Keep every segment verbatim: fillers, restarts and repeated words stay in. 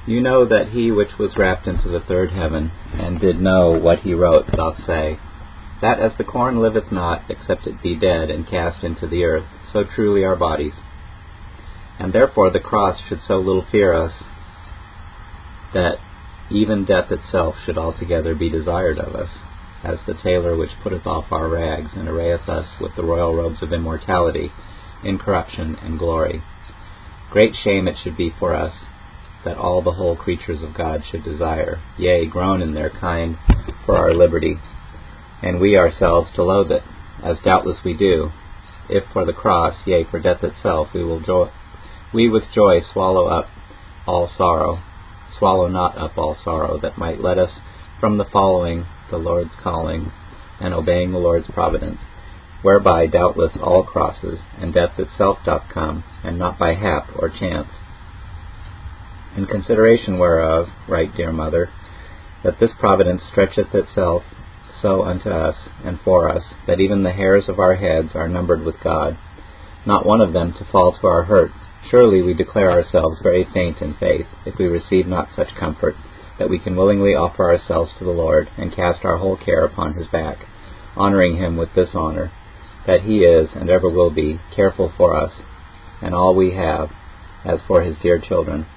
You know that he which was wrapped into the third heaven, and did know what he wrote, doth say, that as the corn liveth not, except it be dead and cast into the earth, so truly our bodies. And therefore the cross should so little fear us, that even death itself should altogether be desired of us, as the tailor which putteth off our rags, and arrayeth us with the royal robes of immortality, incorruption, and glory. Great shame it should be for us, that all the whole creatures of God should desire, yea, groan in their kind for our liberty, and we ourselves to loathe it, as doubtless we do, if for the cross, yea, for death itself, we will joy, we with joy swallow up all sorrow, swallow not up all sorrow, that might let us from the following the Lord's calling, and obeying the Lord's providence, whereby doubtless all crosses, and death itself doth come, and not by hap or chance. In consideration whereof, right, dear mother, that this providence stretcheth itself so unto us and for us, that even the hairs of our heads are numbered with God, not one of them to fall to our hurt. Surely we declare ourselves very faint in faith, if we receive not such comfort, that we can willingly offer ourselves to the Lord, and cast our whole care upon his back, honoring him with this honor, that he is, and ever will be, careful for us, and all we have, as for his dear children.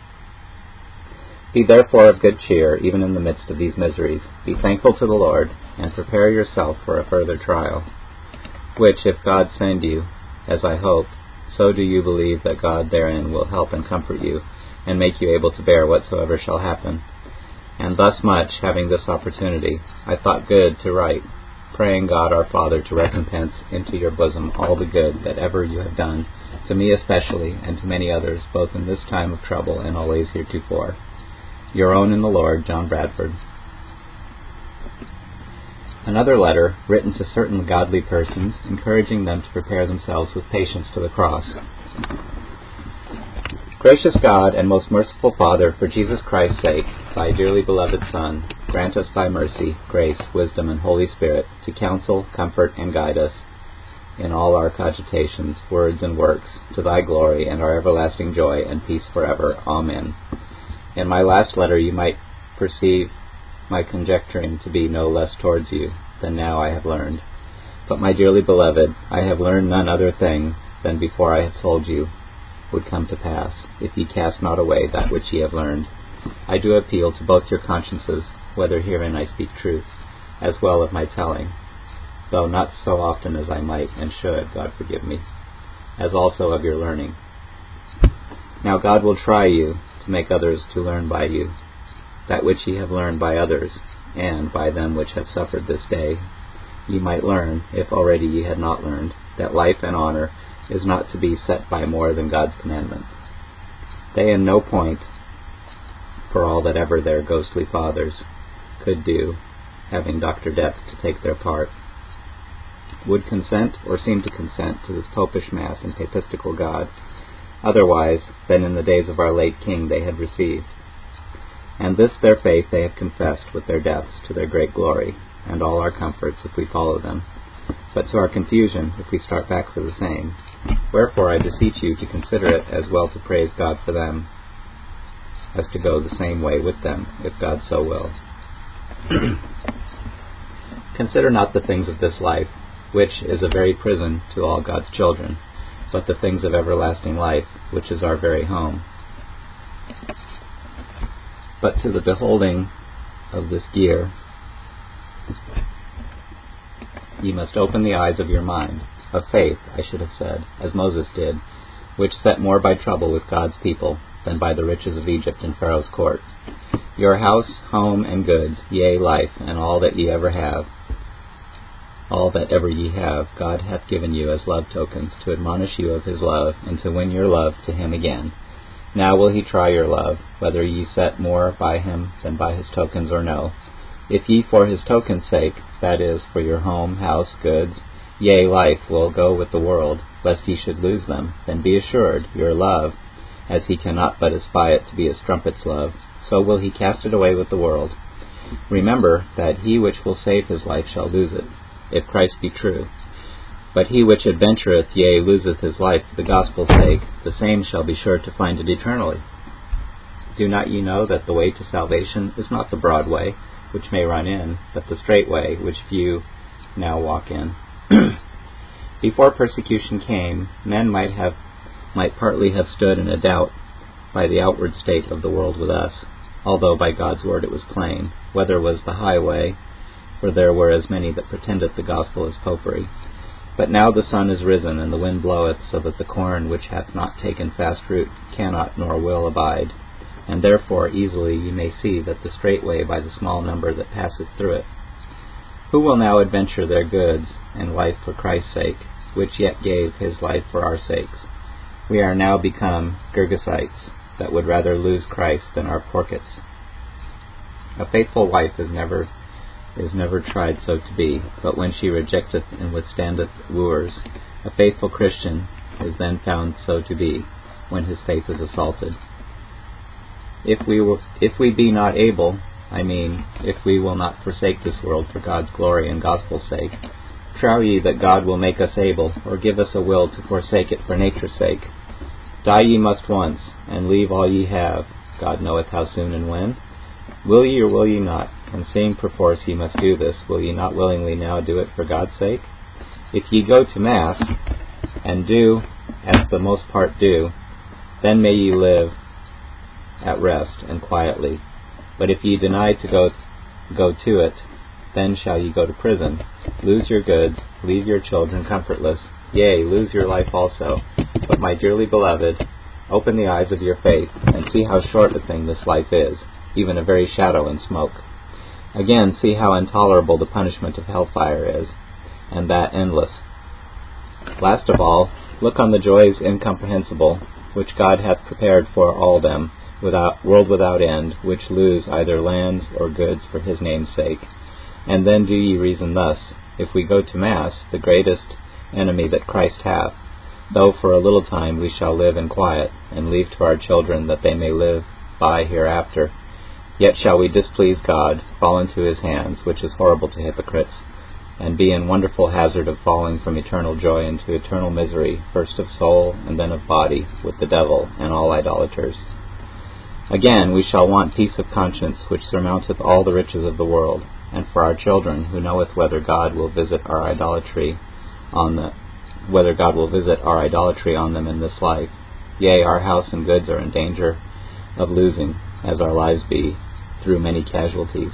Be therefore of good cheer, even in the midst of these miseries. Be thankful to the Lord, and prepare yourself for a further trial, which, if God send you, as I hope, so do you believe that God therein will help and comfort you, and make you able to bear whatsoever shall happen. And thus much, having this opportunity, I thought good to write, praying God our Father to recompense into your bosom all the good that ever you have done, to me especially, and to many others, both in this time of trouble and always heretofore. Your own in the Lord, John Bradford. Another letter, written to certain godly persons, encouraging them to prepare themselves with patience to the cross. Gracious God and most merciful Father, for Jesus Christ's sake, thy dearly beloved Son, grant us thy mercy, grace, wisdom, and Holy Spirit, to counsel, comfort, and guide us in all our cogitations, words, and works, to thy glory and our everlasting joy and peace forever. Amen. In my last letter you might perceive my conjecturing to be no less towards you than now I have learned. But, my dearly beloved, I have learned none other thing than before I have told you would come to pass, if ye cast not away that which ye have learned. I do appeal to both your consciences, whether herein I speak truth, as well of my telling, though not so often as I might and should, God forgive me, as also of your learning. Now God will try you, to make others to learn by you, that which ye have learned by others, and by them which have suffered this day, ye might learn, if already ye had not learned, that life and honor is not to be set by more than God's commandment. They in no point, for all that ever their ghostly fathers could do, having Doctor Death to take their part, would consent or seem to consent to this popish mass and papistical God, otherwise than in the days of our late King they had received. And this their faith they have confessed with their deaths, to their great glory, and all our comforts if we follow them, but to our confusion if we start back for the same. Wherefore I beseech you to consider it as well to praise God for them, as to go the same way with them, if God so will. Consider not the things of this life, which is a very prison to all God's children, but the things of everlasting life, which is our very home. But to the beholding of this gear, ye must open the eyes of your mind, of faith, I should have said, as Moses did, which set more by trouble with God's people than by the riches of Egypt and Pharaoh's court. Your house, home, and goods, yea, life, and all that ye ever have, all that ever ye have, God hath given you as love tokens, to admonish you of his love, and to win your love to him again. Now will he try your love, whether ye set more by him than by his tokens or no. If ye for his token's sake, that is, for your home, house, goods, yea, life, will go with the world, lest ye should lose them, then be assured your love, as he cannot but espy it to be a strumpet's love, so will he cast it away with the world. Remember that he which will save his life shall lose it, if Christ be true. But he which adventureth, yea, loseth his life for the gospel's sake, the same shall be sure to find it eternally. Do not ye know that the way to salvation is not the broad way, which may run in, but the straight way, which few now walk in? Before persecution came, men might have might partly have stood in a doubt by the outward state of the world with us, although by God's word it was plain, whether was the highway, for there were as many that pretended the gospel is popery. But now the sun is risen, and the wind bloweth, so that the corn which hath not taken fast root cannot nor will abide. And therefore easily ye may see that the straight way by the small number that passeth through it. Who will now adventure their goods and life for Christ's sake, which yet gave his life for our sakes? We are now become Gergesites, that would rather lose Christ than our porkets. A faithful wife is never is never tried so to be, but when she rejecteth and withstandeth wooers, a faithful Christian is then found so to be, when his faith is assaulted. If we will, if we be not able, I mean, if we will not forsake this world for God's glory and gospel's sake, trow ye that God will make us able, or give us a will to forsake it for nature's sake? Die ye must once, and leave all ye have, God knoweth how soon and when. Will ye or will ye not? And seeing perforce ye must do this, will ye not willingly now do it for God's sake? If ye go to Mass, and do as the most part do, then may ye live at rest and quietly. But if ye deny to go go to it, then shall ye go to prison, lose your goods, leave your children comfortless, yea, lose your life also. But my dearly beloved, open the eyes of your faith, and see how short a thing this life is, even a very shadow and smoke. Again, see how intolerable the punishment of hellfire is, and that endless. Last of all, look on the joys incomprehensible, which God hath prepared for all them, without world without end, which lose either lands or goods for his name's sake. And then do ye reason thus: if we go to Mass, the greatest enemy that Christ hath, though for a little time we shall live in quiet, and leave to our children that they may live by hereafter, yet shall we displease God, fall into his hands, which is horrible to hypocrites, and be in wonderful hazard of falling from eternal joy into eternal misery, first of soul, and then of body, with the devil and all idolaters. Again, we shall want peace of conscience, which surmounteth all the riches of the world, and for our children, who knoweth whether God will visit our idolatry on the whether God will visit our idolatry on them in this life. Yea, our house and goods are in danger of losing, as our lives be, through many casualties.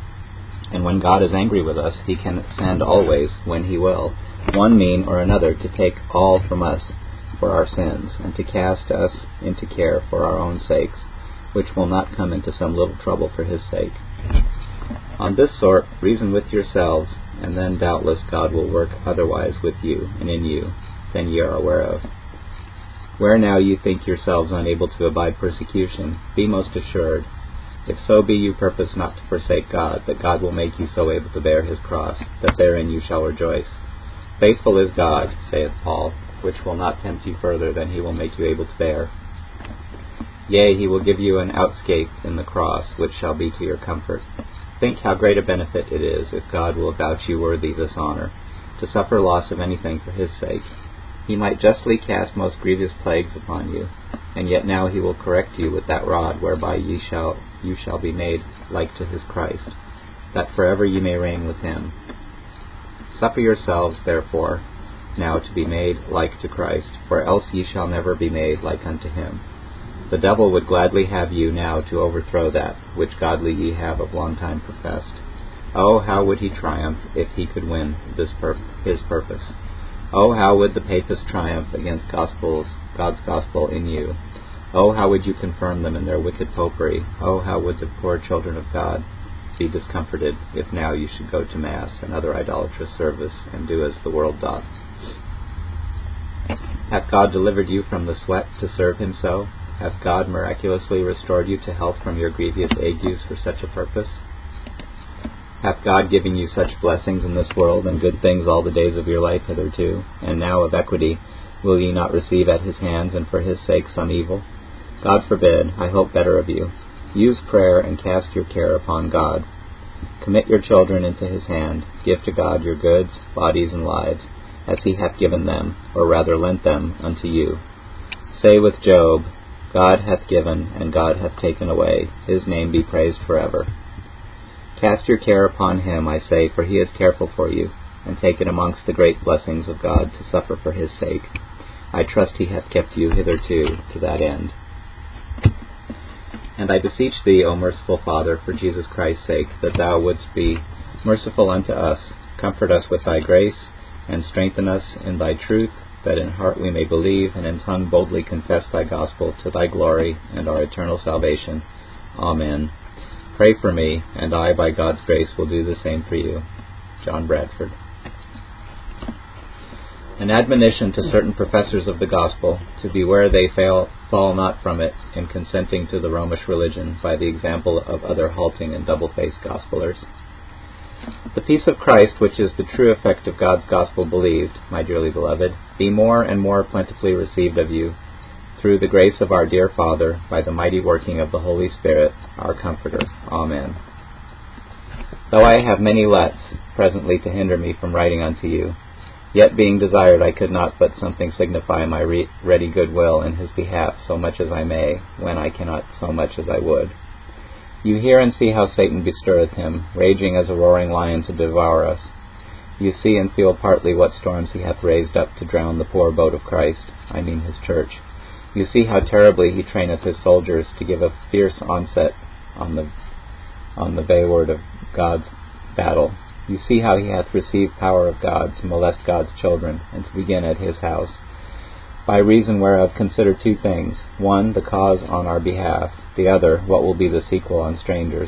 And when God is angry with us, he can send always, when he will, one mean or another to take all from us for our sins, and to cast us into care for our own sakes, which will not come into some little trouble for his sake. On this sort, reason with yourselves, and then doubtless God will work otherwise with you and in you than ye are aware of. Where now you think yourselves unable to abide persecution, be most assured, if so be you purpose not to forsake God, that God will make you so able to bear his cross, that therein you shall rejoice. Faithful is God, saith Paul, which will not tempt you further than he will make you able to bear. Yea, he will give you an outscape in the cross, which shall be to your comfort. Think how great a benefit it is, if God will vouch you worthy this honour, to suffer loss of anything for his sake. He might justly cast most grievous plagues upon you, and yet now he will correct you with that rod whereby ye shall you shall be made like to his Christ, that forever ye may reign with him. Suffer yourselves, therefore, now to be made like to Christ, for else ye shall never be made like unto him. The devil would gladly have you now to overthrow that which godly ye have of long time professed. Oh, how would he triumph if he could win this pur- his purpose? Oh, how would the papists triumph against gospels, God's gospel in you? Oh, how would you confirm them in their wicked popery? Oh, how would the poor children of God be discomforted if now you should go to Mass and other idolatrous service, and do as the world doth? Hath God delivered you from the sweat to serve him so? Hath God miraculously restored you to health from your grievous agues for such a purpose? Hath God given you such blessings in this world, and good things all the days of your life hitherto, and now of equity will ye not receive at his hands, and for his sake some evil? God forbid. I hope better of you. Use prayer, and cast your care upon God. Commit your children into his hand. Give to God your goods, bodies, and lives, as he hath given them, or rather lent them, unto you. Say with Job, God hath given, and God hath taken away. His name be praised forever. Cast your care upon him, I say, for he is careful for you, and take it amongst the great blessings of God to suffer for his sake. I trust he hath kept you hitherto to that end. And I beseech thee, O merciful Father, for Jesus Christ's sake, that thou wouldst be merciful unto us, comfort us with thy grace, and strengthen us in thy truth, that in heart we may believe, and in tongue boldly confess thy gospel to thy glory and our eternal salvation. Amen. Pray for me, and I, by God's grace, will do the same for you. John Bradford. An admonition to certain professors of the gospel to beware they fail, fall not from it in consenting to the Romish religion by the example of other halting and double-faced gospelers. The peace of Christ, which is the true effect of God's gospel believed, my dearly beloved, be more and more plentifully received of you, through the grace of our dear Father, by the mighty working of the Holy Spirit, our Comforter. Amen. Though I have many lets presently to hinder me from writing unto you, yet being desired I could not but something signify my re- ready goodwill in his behalf, so much as I may, when I cannot so much as I would. You hear and see how Satan bestirreth him, raging as a roaring lion to devour us. You see and feel partly what storms he hath raised up to drown the poor boat of Christ, I mean his church. You see how terribly he traineth his soldiers to give a fierce onset on the on the wayward of God's battle. You see how he hath received power of God to molest God's children, and to begin at his house. By reason whereof consider two things: one, the cause on our behalf; the other, what will be the sequel on strangers.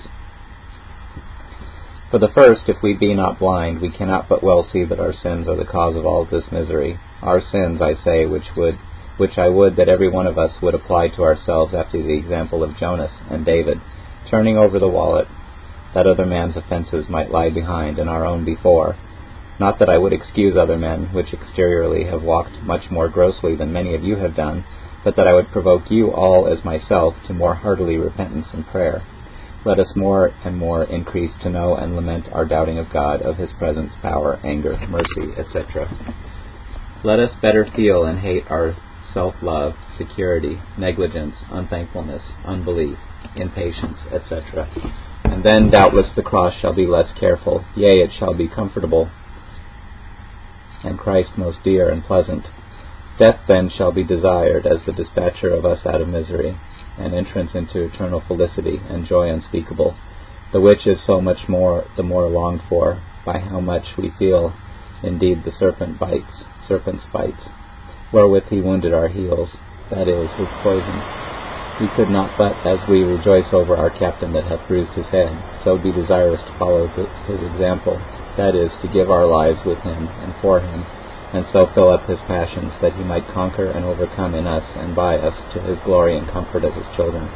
For the first, if we be not blind, we cannot but well see that our sins are the cause of all this misery. Our sins, I say, which would which I would that every one of us would apply to ourselves after the example of Jonas and David, turning over the wallet, that other man's offences might lie behind and our own before. Not that I would excuse other men, which exteriorly have walked much more grossly than many of you have done, but that I would provoke you all as myself to more heartily repentance and prayer. Let us more and more increase to know and lament our doubting of God, of his presence, power, anger, mercy, et cetera. Let us better feel and hate our self-love, security, negligence, unthankfulness, unbelief, impatience, et cetera. And then doubtless the cross shall be less careful, yea, it shall be comfortable, and Christ most dear and pleasant. Death then shall be desired as the dispatcher of us out of misery, and entrance into eternal felicity and joy unspeakable, the which is so much more the more longed for, by how much we feel indeed the serpent bites, serpent's bites, wherewith he wounded our heels, that is, his poison. We could not but, as we rejoice over our captain that hath bruised his head, so be desirous to follow his example, that is, to give our lives with him and for him, and so fill up his passions, that he might conquer and overcome in us and by us, to his glory and comfort of his children.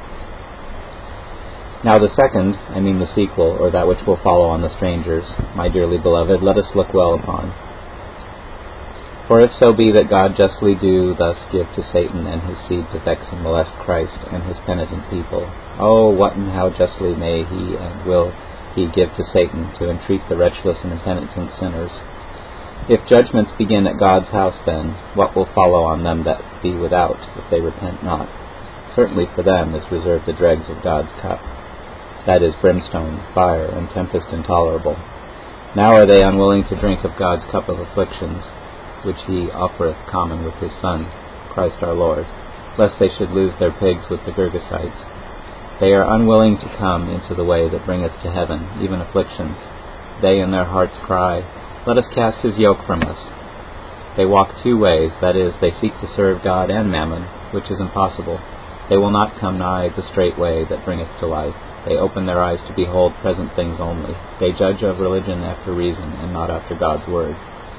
Now the second, I mean the sequel, or that which will follow on the strangers, my dearly beloved, let us look well upon. For if so be that God justly do thus give to Satan and his seed to vex and molest Christ and his penitent people, oh, what and how justly may he and will he give to Satan to entreat the wretchless and impenitent sinners. If judgments begin at God's house, then what will follow on them that be without, if they repent not? Certainly for them is reserved the dregs of God's cup, that is, brimstone, fire, and tempest intolerable. Now are they unwilling to drink of God's cup of afflictions, which he offereth common with his Son, Christ our Lord, lest they should lose their pigs with the Gergesites. They are unwilling to come into the way that bringeth to heaven, even afflictions. They in their hearts cry, let us cast his yoke from us. They walk two ways, that is, they seek to serve God and mammon, which is impossible. They will not come nigh the straight way that bringeth to life. They open their eyes to behold present things only. They judge of religion after reason, and not after God's word.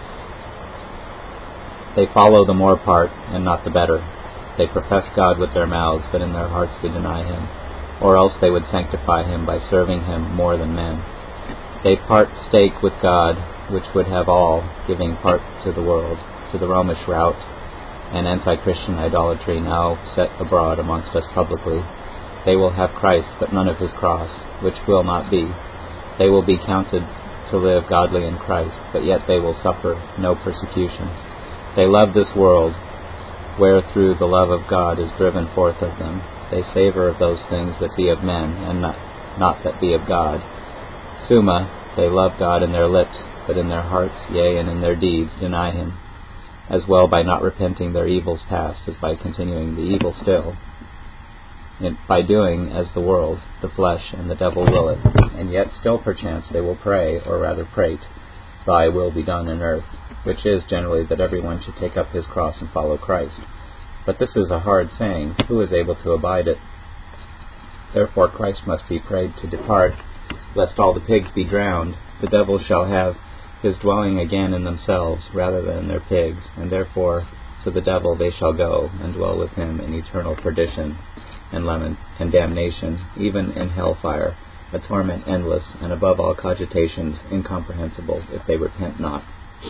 They follow the more part, and not the better. They profess God with their mouths, but in their hearts they deny him, or else they would sanctify him by serving him more than men. They part stake with God, which would have all, giving part to the world, to the Romish rout, and anti-Christian idolatry now set abroad amongst us publicly. They will have Christ, but none of his cross, which will not be. They will be counted to live godly in Christ, but yet they will suffer no persecution. They love this world, where through the love of God is driven forth of them. They savour of those things that be of men, and not, not that be of God. Summa, they love God in their lips, but in their hearts, yea, and in their deeds, deny him, as well by not repenting their evils past, as by continuing the evil still. And by doing as the world, the flesh, and the devil will it, and yet still perchance they will pray, or rather prate, Thy will be done in earth, which is generally that everyone should take up his cross and follow Christ. But this is a hard saying. Who is able to abide it? Therefore Christ must be prayed to depart, lest all the pigs be drowned. The devil shall have his dwelling again in themselves, rather than in their pigs, and therefore to the devil they shall go, and dwell with him in eternal perdition and lament and damnation, even in hellfire, a torment endless, and above all cogitations incomprehensible, if they repent not.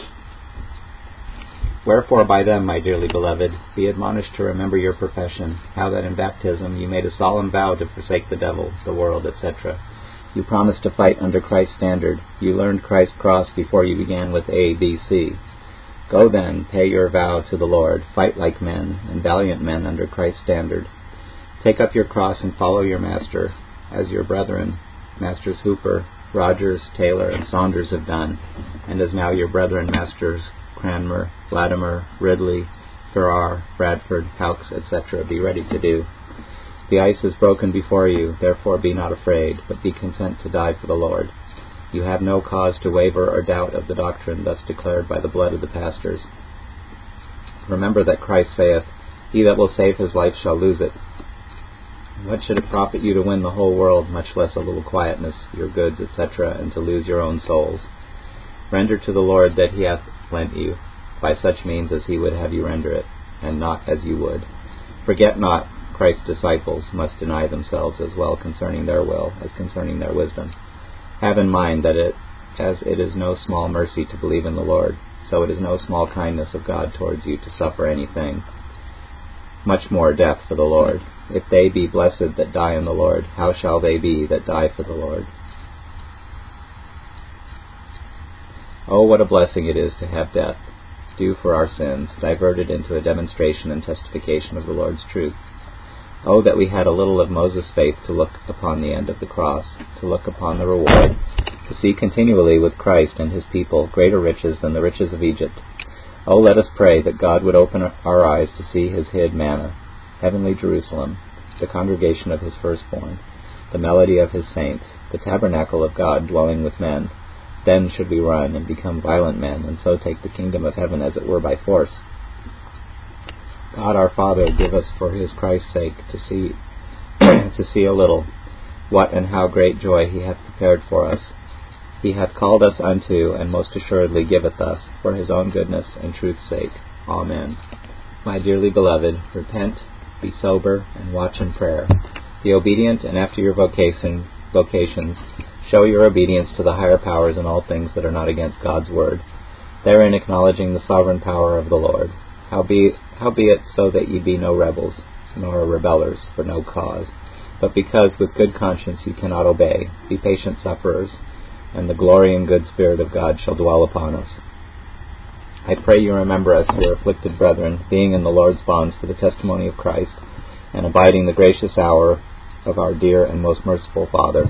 Wherefore by them, my dearly beloved, be admonished to remember your profession, how that in baptism you made a solemn vow to forsake the devil, the world, et cetera. You promised to fight under Christ's standard. You learned Christ's cross before you began with A, B, C. Go then, pay your vow to the Lord, fight like men, and valiant men under Christ's standard. Take up your cross and follow your master, as your brethren, Masters Hooper, Rogers, Taylor, and Saunders have done, and as now your brethren, Masters Cranmer, Latimer, Ridley, Farrar, Bradford, Hawkes, et cetera, be ready to do. The ice is broken before you, therefore be not afraid, but be content to die for the Lord. You have no cause to waver or doubt of the doctrine thus declared by the blood of the pastors. Remember that Christ saith, He that will save his life shall lose it. What should it profit you to win the whole world, much less a little quietness, your goods, et cetera, and to lose your own souls? Render to the Lord that he hath lent you, by such means as he would have you render it, and not as you would. Forget not, Christ's disciples must deny themselves as well concerning their will as concerning their wisdom. Have in mind that it, as it is no small mercy to believe in the Lord, so it is no small kindness of God towards you to suffer anything, much more death for the Lord. If they be blessed that die in the Lord, how shall they be that die for the Lord? Oh, what a blessing it is to have death, due for our sins, diverted into a demonstration and testification of the Lord's truth. Oh, that we had a little of Moses' faith to look upon the end of the cross, to look upon the reward, to see continually with Christ and his people greater riches than the riches of Egypt. Oh, let us pray that God would open our eyes to see his hid manna, heavenly Jerusalem, the congregation of his firstborn, the melody of his saints, the tabernacle of God dwelling with men. Then should we run and become violent men, and so take the kingdom of heaven as it were by force. God our Father, give us for his Christ's sake to see to see a little what and how great joy he hath prepared for us. He hath called us unto, and most assuredly giveth us, for his own goodness and truth's sake. Amen. My dearly beloved, repent, be sober, and watch in prayer. Be obedient, and after your vocation, vocations, show your obedience to the higher powers in all things that are not against God's word, therein acknowledging the sovereign power of the Lord. Howbeit, howbeit so that ye be no rebels, nor rebellers for no cause, but because with good conscience ye cannot obey, be patient sufferers, and the glory and good Spirit of God shall dwell upon us. I pray you remember us, your afflicted brethren, being in the Lord's bonds for the testimony of Christ, and abiding the gracious hour of our dear and most merciful Father.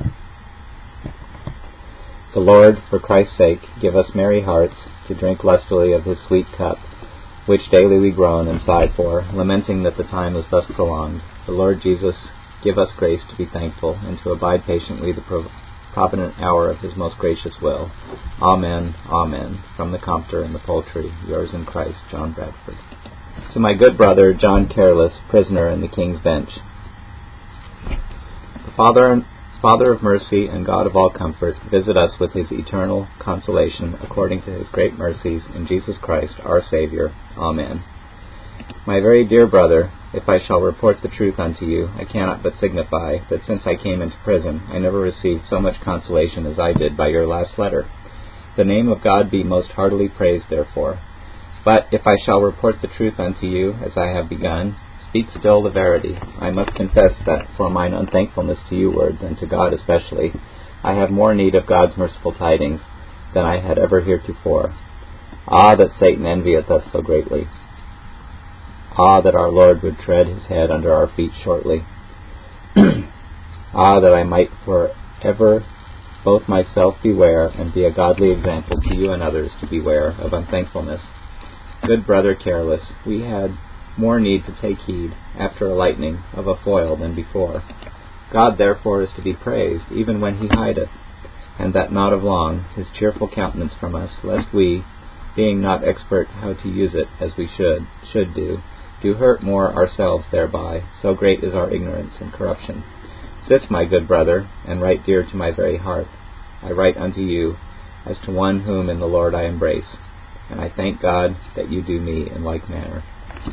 The Lord, for Christ's sake, give us merry hearts to drink lustily of his sweet cup, which daily we groan and sigh for, lamenting that the time is thus prolonged. The Lord Jesus, give us grace to be thankful, and to abide patiently the prov- provident hour of his most gracious will. Amen, amen. From the Compter and the Poultry, yours in Christ, John Bradford. To my good brother, John Careless, prisoner in the King's Bench. The Father, Father of mercy and God of all comfort, visit us with his eternal consolation, according to his great mercies, in Jesus Christ, our Savior. Amen. My very dear brother, if I shall report the truth unto you, I cannot but signify that since I came into prison, I never received so much consolation as I did by your last letter. The name of God be most heartily praised therefore. But if I shall report the truth unto you, as I have begun, speak still the verity. I must confess that for mine unthankfulness to you words, and to God especially, I have more need of God's merciful tidings than I had ever heretofore. Ah, that Satan envieth us so greatly. Ah, that our Lord would tread his head under our feet shortly. Ah, that I might for ever both myself beware and be a godly example to you and others to beware of unthankfulness. Good brother careless, we had more need to take heed, after a lightning, of a foil than before. God therefore is to be praised, even when he hideth, and that not of long, his cheerful countenance from us, lest we, being not expert how to use it as we should, should do, do hurt more ourselves thereby, so great is our ignorance and corruption. This, my good brother, and right dear to my very heart, I write unto you, as to one whom in the Lord I embrace, and I thank God that you do me in like manner.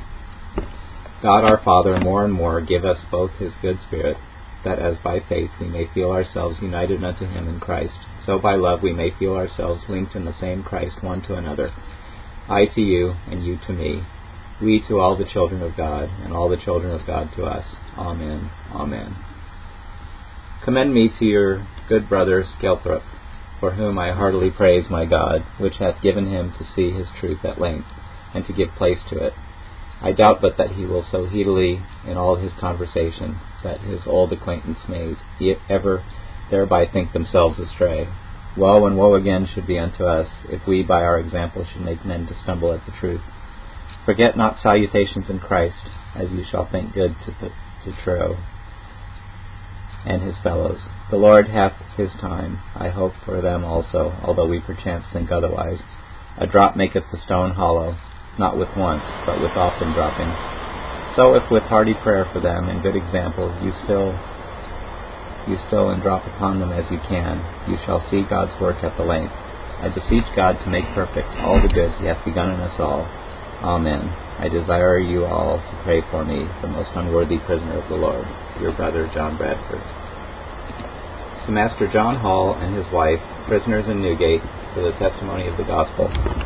God our Father more and more give us both his good Spirit, that as by faith we may feel ourselves united unto him in Christ, so by love we may feel ourselves linked in the same Christ one to another, I to you, and you to me, we to all the children of God, and all the children of God to us. Amen. Amen. Commend me to your good brother Skelthrop, for whom I heartily praise my God, which hath given him to see his truth at length, and to give place to it. I doubt but that he will so heedily in all his conversation, that his old acquaintance may ever thereby think themselves astray. Woe and woe again should be unto us, if we by our example should make men to stumble at the truth. Forget not salutations in Christ, as you shall think good to, to Tro and his fellows. The Lord hath his time, I hope for them also, although we perchance think otherwise. A drop maketh the stone hollow, not with once, but with often droppings. So if with hearty prayer for them and good example you still you still and drop upon them as you can, you shall see God's work at the length. I beseech God to make perfect all the good he hath begun in us all. Amen. I desire you all to pray for me, the most unworthy prisoner of the Lord. Your brother John Bradford. To Master John Hall and his wife, prisoners in Newgate, for the testimony of the gospel.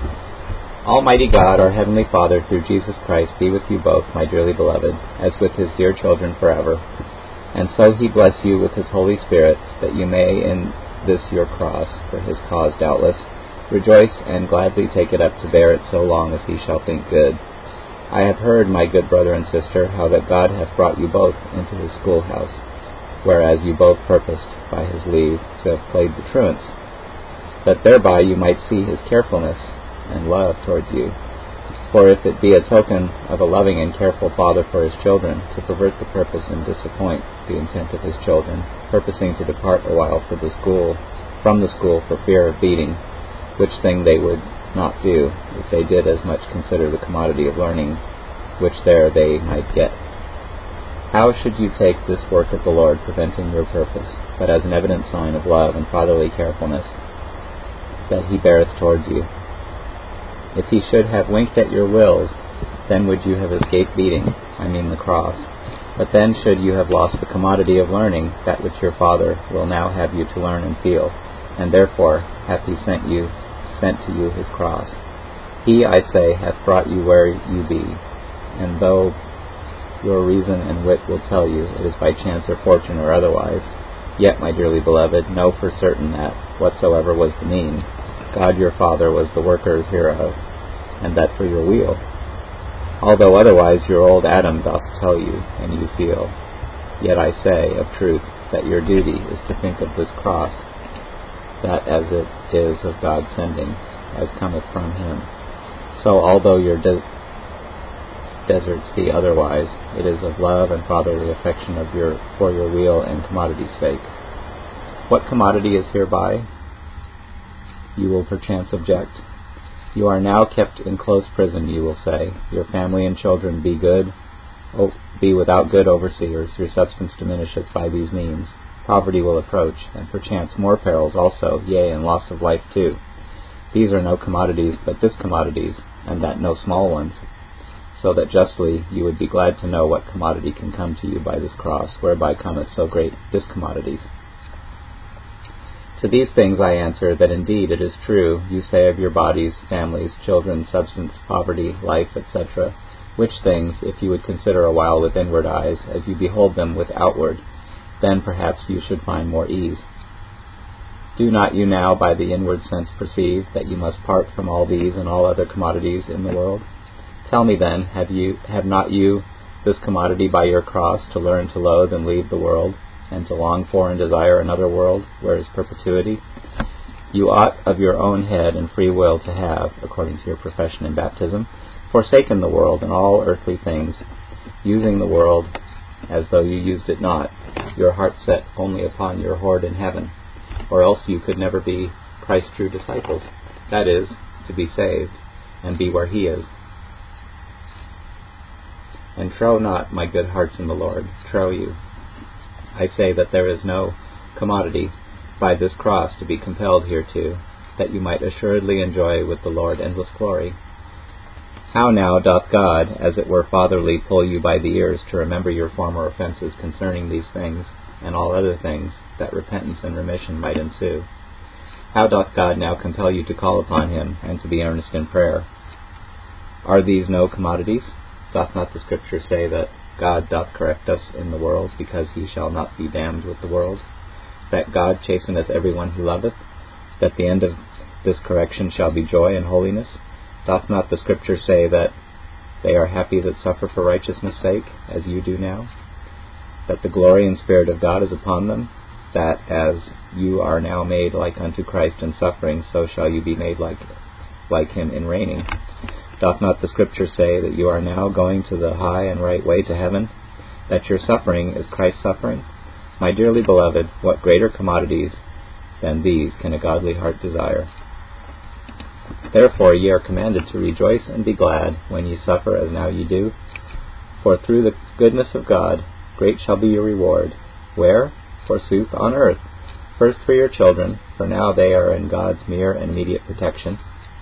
Almighty God, our Heavenly Father, through Jesus Christ, be with you both, my dearly beloved, as with his dear children forever. And so he bless you with his Holy Spirit, that you may in this your cross, for his cause doubtless, rejoice and gladly take it up to bear it so long as he shall think good. I have heard, my good brother and sister, how that God hath brought you both into his schoolhouse, whereas you both purposed, by his leave, to have played the truants, that thereby you might see his carefulness and love towards you. For if it be a token of a loving and careful father for his children, to pervert the purpose and disappoint the intent of his children, purposing to depart a while for the school, from the school for fear of beating, which thing they would not do, if they did as much consider the commodity of learning, which there they might get. How should you take this work of the Lord preventing your purpose, but as an evident sign of love and fatherly carefulness that he beareth towards you? If he should have winked at your wills, then would you have escaped beating, I mean the cross. But then should you have lost the commodity of learning, that which your Father will now have you to learn and feel, and therefore hath he sent you, sent to you his cross. He, I say, hath brought you where you be, and though your reason and wit will tell you it is by chance or fortune or otherwise, yet, my dearly beloved, know for certain that, whatsoever was the mean, God your Father was the worker hereof, and that for your weal. Although otherwise your old Adam doth tell you, and you feel, yet I say, of truth, that your duty is to think of this cross, that as it is of God sending, as cometh from him. So although your de- deserts be otherwise, it is of love and fatherly affection of your for your weal and commodity's sake. What commodity is hereby? You will perchance object. You are now kept in close prison, you will say. Your family and children be good, o- be without good overseers. Your substance diminisheth by these means. Poverty will approach, and perchance more perils also, yea, and loss of life too. These are no commodities, but discommodities, and that no small ones. So that justly you would be glad to know what commodity can come to you by this cross, whereby cometh so great discommodities. To these things I answer that indeed it is true, you say of your bodies, families, children, substance, poverty, life, et cetera, which things, if you would consider a while with inward eyes, as you behold them with outward, then perhaps you should find more ease. Do not you now by the inward sense perceive that you must part from all these and all other commodities in the world? Tell me then, have you have not you this commodity by your cross, to learn to loathe and leave the world, and to long for and desire another world, where is perpetuity? You ought of your own head and free will to have, according to your profession in baptism, forsaken the world and all earthly things, using the world as though you used it not, your heart set only upon your hoard in heaven, or else you could never be Christ's true disciples, that is, to be saved, and be where he is. And trow not, my good hearts in the Lord, trow you. I say that there is no commodity by this cross to be compelled hereto, that you might assuredly enjoy with the Lord endless glory. How now doth God, as it were fatherly, pull you by the ears to remember your former offenses concerning these things, and all other things, that repentance and remission might ensue? How doth God now compel you to call upon him, and to be earnest in prayer? Are these no commodities? Doth not the Scripture say that God doth correct us in the world, because he shall not be damned with the world? That God chasteneth every one who loveth, that the end of this correction shall be joy and holiness? Doth not the Scripture say that they are happy that suffer for righteousness' sake, as you do now? That the glory and Spirit of God is upon them, that as you are now made like unto Christ in suffering, so shall you be made like, like him in reigning? Doth not the Scripture say that you are now going to the high and right way to heaven, that your suffering is Christ's suffering? My dearly beloved, what greater commodities than these can a godly heart desire? Therefore ye are commanded to rejoice and be glad when ye suffer as now ye do, for through the goodness of God great shall be your reward. Where? Forsooth, on earth, first for your children, for now they are in God's mere and immediate protection.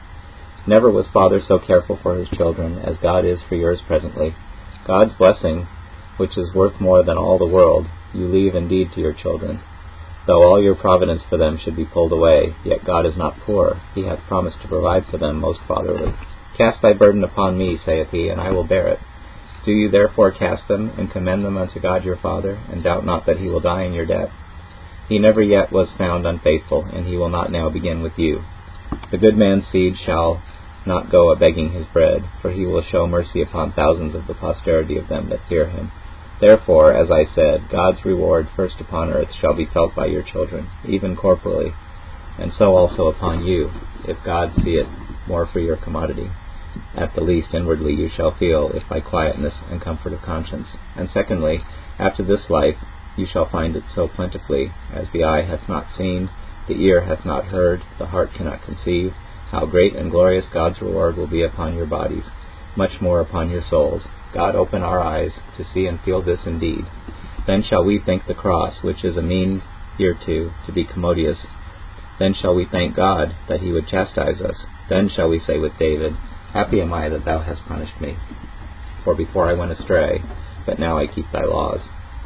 Never was father so careful for his children as God is for yours presently. God's blessing, which is worth more than all the world, you leave indeed to your children. Though all your providence for them should be pulled away, yet God is not poor. He hath promised to provide for them most fatherly. Cast thy burden upon me, saith he, and I will bear it. Do you therefore cast them, and commend them unto God your Father, and doubt not that he will die in your debt? He never yet was found unfaithful, and he will not now begin with you. The good man's seed shall not go a-begging his bread, for he will show mercy upon thousands of the posterity of them that fear him. Therefore, as I said, God's reward first upon earth shall be felt by your children, even corporally, and so also upon you, if God see it more for your commodity. At the least inwardly you shall feel, if by quietness and comfort of conscience. And secondly, after this life you shall find it so plentifully, as the eye hath not seen, the ear hath not heard, the heart cannot conceive, how great and glorious God's reward will be upon your bodies, much more upon your souls. God open our eyes to see and feel this indeed. Then shall we think the cross, which is a mean hereto, to be commodious. Then shall we thank God that he would chastise us. Then shall we say with David, Happy am I that thou hast punished me. For before I went astray, but now I keep thy laws.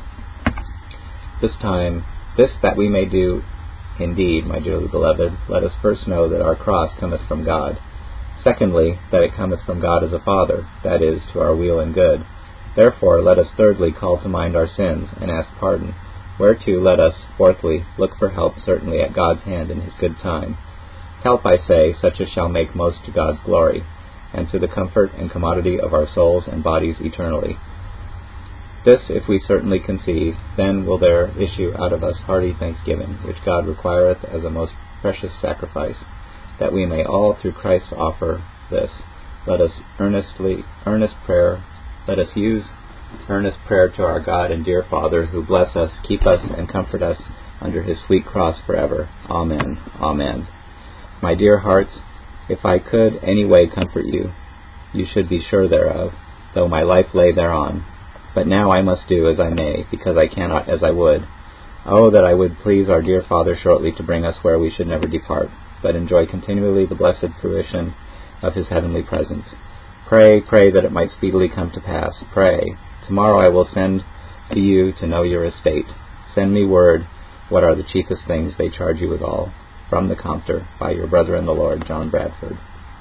This time, this that we may do indeed, my dearly beloved, let us first know that our cross cometh from God. Secondly, that it cometh from God as a Father, that is, to our weal and good. Therefore, let us thirdly call to mind our sins, and ask pardon. Whereto let us, fourthly, look for help certainly at God's hand in his good time. Help, I say, such as shall make most to God's glory, and to the comfort and commodity of our souls and bodies eternally. This if we certainly conceive, then will there issue out of us hearty thanksgiving, which God requireth as a most precious sacrifice, that we may all through Christ offer this. Let us earnestly, earnest prayer, let us use earnest prayer to our God and dear Father, who bless us, keep us, and comfort us under his sweet cross forever. Amen. Amen. My dear hearts, if I could any way comfort you, you should be sure thereof, though my life lay thereon. But now I must do as I may, because I cannot as I would. Oh, that I would please our dear Father shortly to bring us where we should never depart, but enjoy continually the blessed fruition of his heavenly presence. Pray, pray that it might speedily come to pass. Pray. Tomorrow I will send to you to know your estate. Send me word what are the chiefest things they charge you withal. From the Compter, by your brother in the Lord, John Bradford.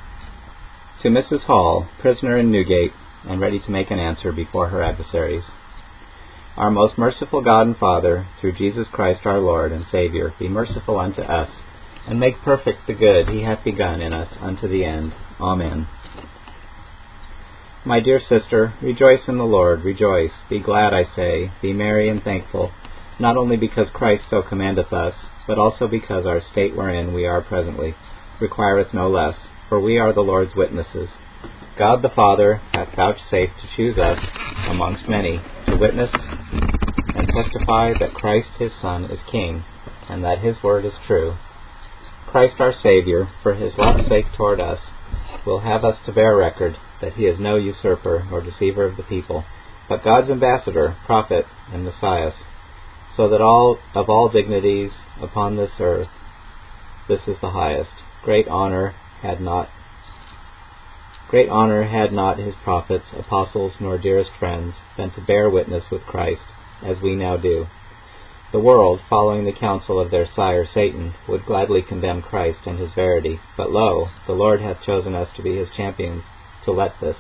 To Missus Hall, prisoner in Newgate, and ready to make an answer before her adversaries. Our most merciful God and Father, through Jesus Christ our Lord and Savior, be merciful unto us, and make perfect the good he hath begun in us unto the end. Amen. My dear sister, rejoice in the Lord, rejoice. Be glad, I say, be merry and thankful, not only because Christ so commandeth us, but also because our state wherein we are presently requireth no less, for we are the Lord's witnesses. God the Father hath vouchsafed to choose us amongst many, to witness and testify that Christ his Son is King, and that his word is true. Christ our Saviour, for his love's sake toward us, will have us to bear record that he is no usurper nor deceiver of the people, but God's ambassador, prophet, and Messiah, so that all of all dignities upon this earth, this is the highest. Great honor had not great honor had not his prophets, apostles, nor dearest friends, than to bear witness with Christ, as we now do. The world, following the counsel of their sire Satan, would gladly condemn Christ and his verity, but lo, the Lord hath chosen us to be his champions, to let this.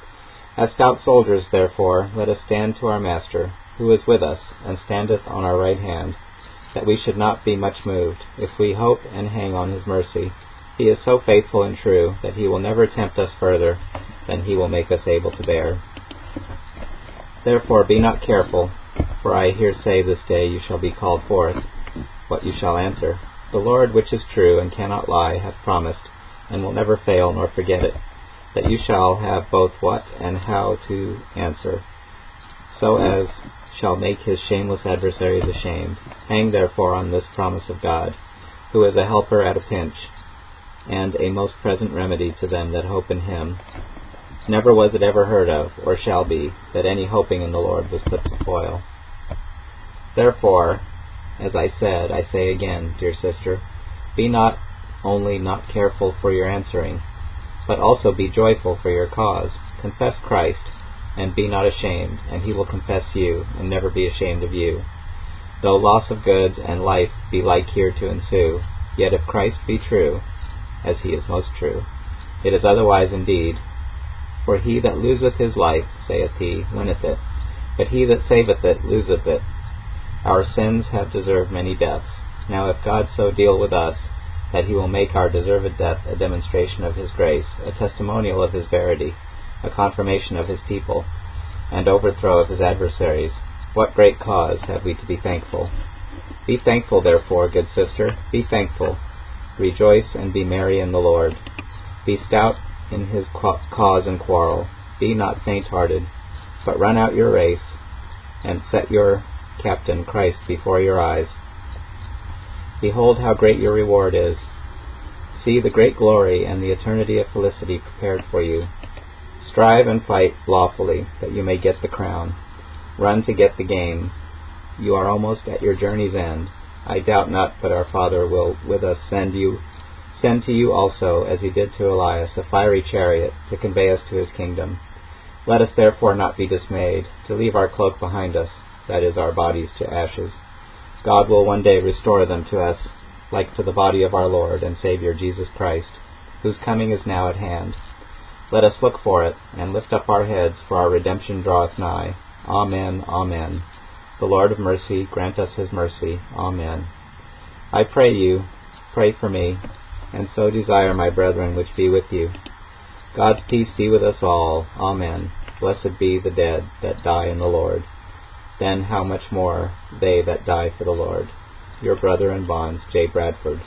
As stout soldiers, therefore, let us stand to our Master, who is with us, and standeth on our right hand, that we should not be much moved, if we hope and hang on his mercy. He is so faithful and true, that he will never tempt us further than he will make us able to bear. Therefore be not careful, for I hear say this day you shall be called forth, what you shall answer. The Lord, which is true and cannot lie, hath promised, and will never fail nor forget it, that you shall have both what and how to answer, so as shall make his shameless adversaries ashamed. Hang therefore on this promise of God, who is a helper at a pinch, and a most present remedy to them that hope in him. Never was it ever heard of, or shall be, that any hoping in the Lord was put to foil. Therefore, as I said, I say again, dear sister, be not only not careful for your answering, but also be joyful for your cause. Confess Christ, and be not ashamed, and he will confess you, and never be ashamed of you. Though loss of goods and life be like here to ensue, yet if Christ be true, as he is most true, it is otherwise indeed. For he that loseth his life, saith he, winneth it, but he that saveth it loseth it. Our sins have deserved many deaths. Now if God so deal with us, that he will make our deserved death a demonstration of his grace, a testimonial of his verity, a confirmation of his people, and overthrow of his adversaries, what great cause have we to be thankful? Be thankful, therefore, good sister, be thankful. Rejoice and be merry in the Lord. Be stout in his cause and quarrel. Be not faint-hearted, but run out your race, and set your captain Christ before your eyes. Behold how great your reward is. See the great glory and the eternity of felicity prepared for you. Strive and fight lawfully, that you may get the crown. Run to get the gain. You are almost at your journey's end. I doubt not but our Father will with us send you, send to you also, as he did to Elias, a fiery chariot to convey us to his kingdom. Let us therefore not be dismayed, to leave our cloak behind us, that is, our bodies to ashes. God will one day restore them to us, like to the body of our Lord and Saviour Jesus Christ, whose coming is now at hand. Let us look for it, and lift up our heads, for our redemption draweth nigh. Amen, amen. The Lord of mercy grant us his mercy. Amen. I pray you, pray for me, and so desire my brethren which be with you. God's peace be with us all. Amen. Blessed be the dead that die in the Lord. Then how much more they that die for the Lord. Your brother in bonds, J. Bradford.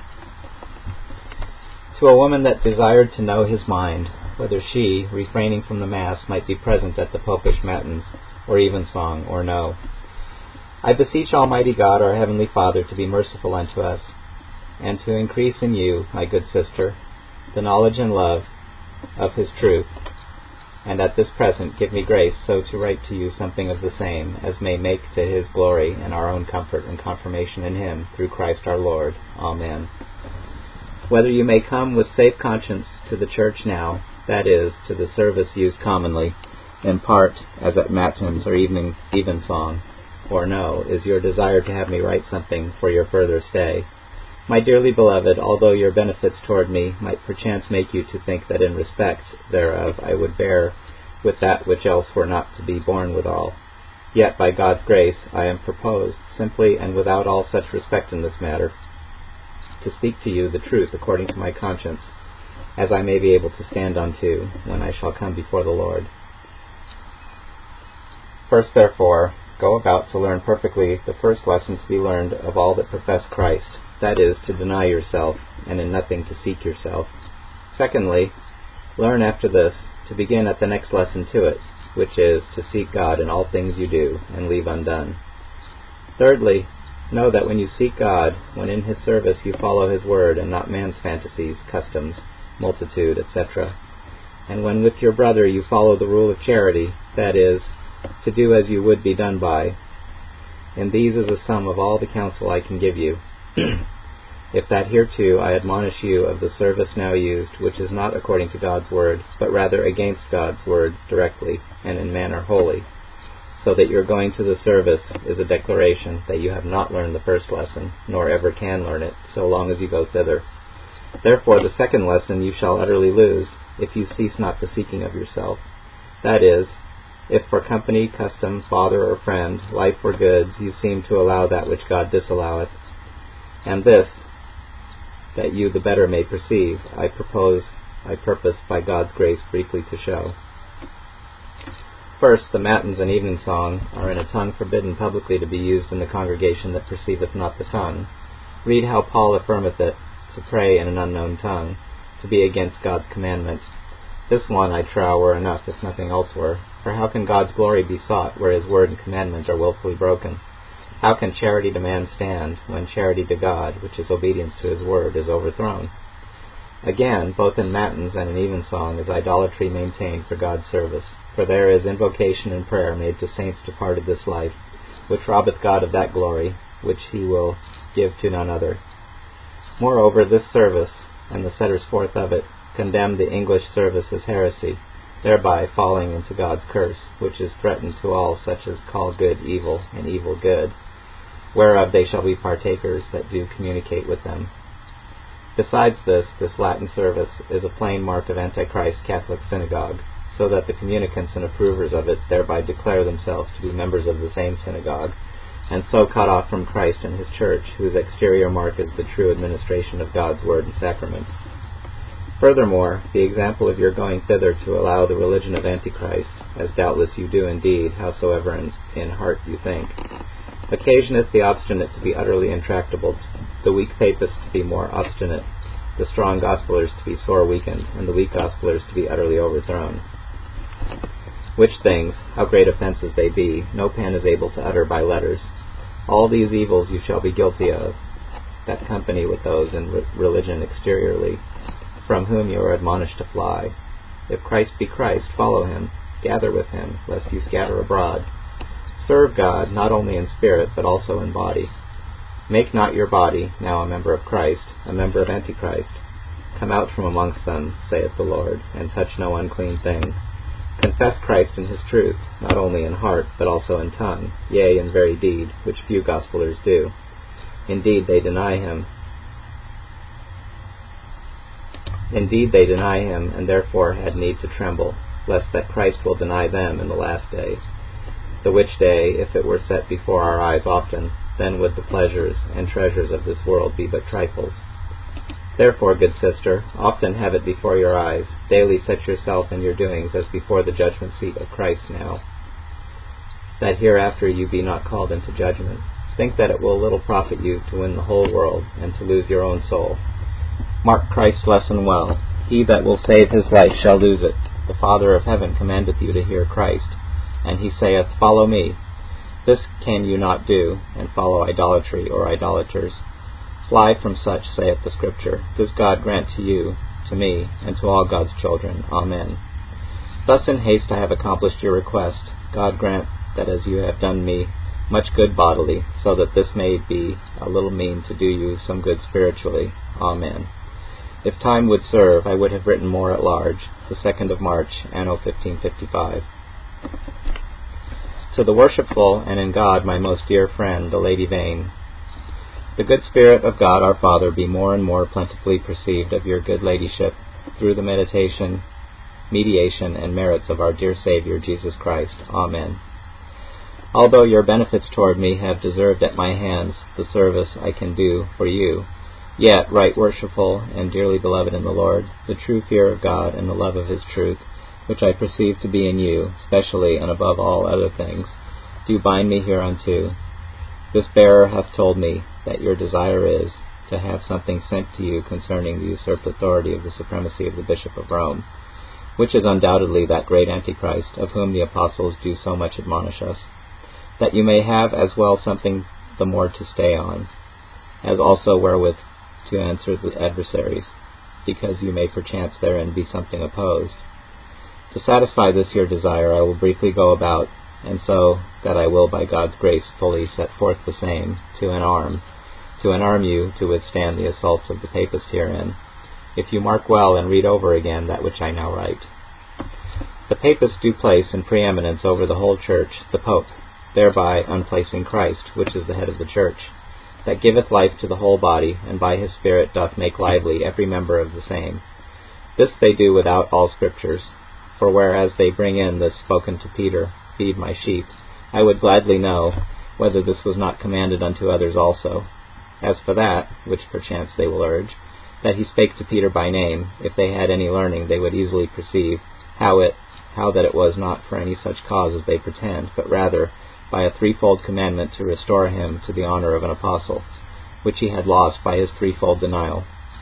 To a woman that desired to know his mind, whether she, refraining from the Mass, might be present at the Popish Matins, or evensong, or no. I beseech Almighty God, our Heavenly Father, to be merciful unto us, and to increase in you, my good sister, the knowledge and love of his truth, and at this present give me grace so to write to you something of the same, as may make to his glory and our own comfort and confirmation in him, through Christ our Lord. Amen. Whether you may come with safe conscience to the church now, that is, to the service used commonly, in part, as at matins or evening evensong, or no, is your desire to have me write something for your further stay. My dearly beloved, although your benefits toward me might perchance make you to think that in respect thereof I would bear with that which else were not to be borne withal, yet by God's grace I am proposed, simply and without all such respect in this matter, to speak to you the truth according to my conscience, as I may be able to stand unto, when I shall come before the Lord. First, therefore, go about to learn perfectly the first lesson to be learned of all that profess Christ, that is, to deny yourself, and in nothing to seek yourself. Secondly, learn after this to begin at the next lesson to it, which is to seek God in all things you do, and leave undone. Thirdly, know that when you seek God, when in His service you follow His word, and not man's fantasies, customs, multitude, et cetera, and when with your brother you follow the rule of charity, that is, to do as you would be done by. And these is the sum of all the counsel I can give you. If that hereto I admonish you of the service now used, which is not according to God's word, but rather against God's word directly, and in manner holy, so that your going to the service is a declaration that you have not learned the first lesson, nor ever can learn it, so long as you go thither. Therefore the second lesson you shall utterly lose, if you cease not the seeking of yourself. That is, if for company, custom, father or friend, life or goods, you seem to allow that which God disalloweth. And this, that you the better may perceive, I propose, I purpose by God's grace briefly to show. First, the matins and evensong are in a tongue forbidden publicly to be used in the congregation that perceiveth not the tongue. Read how Paul affirmeth it, to pray in an unknown tongue, to be against God's commandment. This one, I trow, were enough, if nothing else were. For how can God's glory be sought, where His word and commandment are wilfully broken? How can charity to man stand, when charity to God, which is obedience to His word, is overthrown? Again, both in matins and in evensong is idolatry maintained for God's service. For there is invocation and prayer made to saints departed this life, which robbeth God of that glory, which He will give to none other. Moreover, this service, and the setters forth of it, condemn the English service as heresy, thereby falling into God's curse, which is threatened to all such as call good evil, and evil good, whereof they shall be partakers that do communicate with them. Besides this, this Latin service is a plain mark of Antichrist Catholic synagogue, so that the communicants and approvers of it thereby declare themselves to be members of the same synagogue, and so cut off from Christ and His church, whose exterior mark is the true administration of God's word and sacraments. Furthermore, the example of your going thither to allow the religion of Antichrist, as doubtless you do indeed, howsoever in, in heart you think, occasioneth the obstinate to be utterly intractable, the weak papists to be more obstinate, the strong gospelers to be sore weakened, and the weak gospelers to be utterly overthrown. Which things, how great offences they be, no pen is able to utter by letters. All these evils you shall be guilty of, that company with those in re- religion exteriorly, from whom you are admonished to fly. If Christ be Christ, follow Him, gather with Him, lest you scatter abroad. Serve God, not only in spirit, but also in body. Make not your body, now a member of Christ, a member of Antichrist. Come out from amongst them, saith the Lord, and touch no unclean thing. Confess Christ in His truth, not only in heart, but also in tongue, yea, in very deed, which few gospelers do. Indeed, they deny Him, Indeed they deny Him, and therefore had need to tremble, lest that Christ will deny them in the last day. The which day, if it were set before our eyes often, then would the pleasures and treasures of this world be but trifles. Therefore, good sister, often have it before your eyes, daily set yourself and your doings as before the judgment seat of Christ now, that hereafter you be not called into judgment. Think that it will little profit you to win the whole world, and to lose your own soul. Mark Christ's lesson well. He that will save his life shall lose it. The Father of heaven commandeth you to hear Christ, and He saith, Follow me. This can you not do, and follow idolatry or idolaters. Fly from such, saith the Scripture. Does God grant to you, to me, and to all God's children. Amen. Thus in haste I have accomplished your request. God grant that as you have done me much good bodily, so that this may be a little mean to do you some good spiritually. Amen. If time would serve, I would have written more at large. The second of March, Anno fifteen fifty-five. To the worshipful, and in God my most dear friend, the Lady Vane. The good Spirit of God our Father be more and more plentifully perceived of your good ladyship, through the meditation, mediation, and merits of our dear Saviour Jesus Christ. Amen. Although your benefits toward me have deserved at my hands the service I can do for you, Yet, right worshipful and dearly beloved in the Lord, the true fear of God and the love of his truth, which I perceive to be in you, specially and above all other things, do bind me hereunto. This bearer hath told me that your desire is to have something sent to you concerning the usurped authority of the supremacy of the Bishop of Rome, which is undoubtedly that great Antichrist, of whom the apostles do so much admonish us, that you may have as well something the more to stay on, as also wherewith to answer the adversaries, because you may perchance therein be something opposed. To satisfy this your desire I will briefly go about, and so that I will by God's grace fully set forth the same, to enarm, to enarm you to withstand the assaults of the Papists herein, if you mark well and read over again that which I now write. The Papists do place in preeminence over the whole Church the Pope, thereby unplacing Christ, which is the head of the Church, that giveth life to the whole body, and by his Spirit doth make lively every member of the same. This they do without all Scriptures, for whereas they bring in this spoken to Peter, feed my sheep, I would gladly know whether this was not commanded unto others also. As for that, which perchance they will urge, that he spake to Peter by name, if they had any learning they would easily perceive how it how that it was not for any such cause as they pretend, but rather by a threefold commandment to restore him to the honor of an apostle, which he had lost by his threefold denial.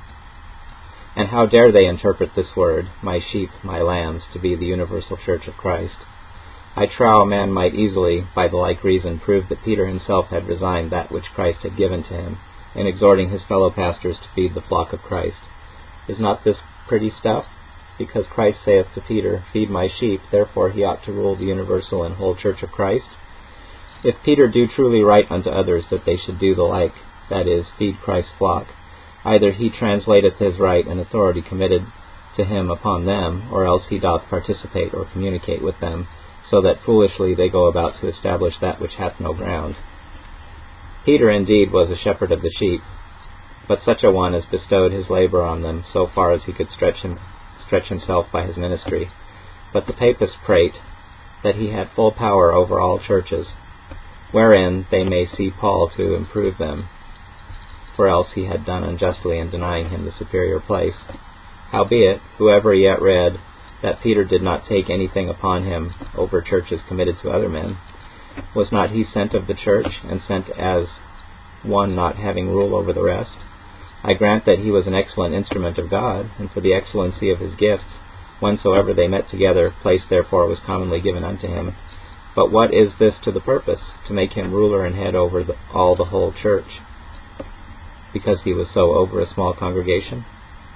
And how dare they interpret this word, my sheep, my lambs, to be the universal Church of Christ? I trow a man might easily, by the like reason, prove that Peter himself had resigned that which Christ had given to him, in exhorting his fellow pastors to feed the flock of Christ. Is not this pretty stuff? Because Christ saith to Peter, feed my sheep, therefore he ought to rule the universal and whole Church of Christ. If Peter do truly write unto others that they should do the like, that is, feed Christ's flock, either he translateth his right and authority committed to him upon them, or else he doth participate or communicate with them, so that foolishly they go about to establish that which hath no ground. Peter indeed was a shepherd of the sheep, but such a one as bestowed his labor on them so far as he could stretch him, stretch himself by his ministry. But the Papists prate that he had full power over all churches, wherein they may see Paul to improve them, for else he had done unjustly in denying him the superior place. Howbeit, whoever yet read that Peter did not take anything upon him over churches committed to other men, was not he sent of the church, and sent as one not having rule over the rest? I grant that he was an excellent instrument of God, and for the excellency of his gifts, whensoever they met together, place therefore was commonly given unto him. But what is this to the purpose? To make him ruler and head over the, all the whole church, because he was so over a small congregation?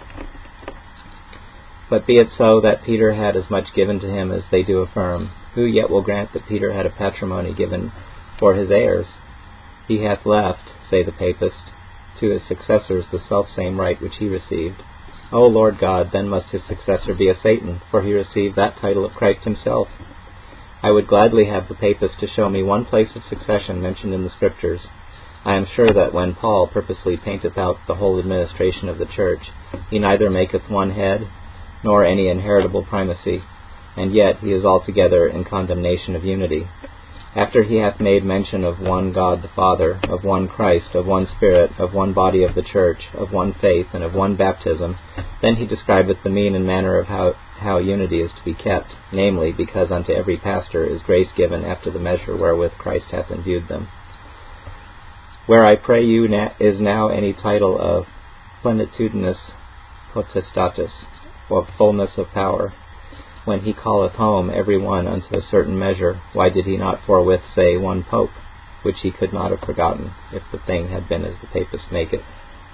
But be it so that Peter had as much given to him as they do affirm. Who yet will grant that Peter had a patrimony given for his heirs? He hath left, say the Papists, to his successors the selfsame right which he received. O Lord God, then must his successor be a Satan, for he received that title of Christ himself. I would gladly have the Papists to show me one place of succession mentioned in the Scriptures. I am sure that when Paul purposely painteth out the whole administration of the church, he neither maketh one head, nor any inheritable primacy, and yet he is altogether in condemnation of unity. After he hath made mention of one God the Father, of one Christ, of one Spirit, of one body of the church, of one faith, and of one baptism, then he describeth the mean and manner of how, how unity is to be kept, namely, because unto every pastor is grace given after the measure wherewith Christ hath endued them. Where I pray you na- is now any title of plenitudinous potestatis, or fullness of power, when he calleth home every one unto a certain measure, why did he not forthwith say one pope, which he could not have forgotten, if the thing had been as the Papists make it?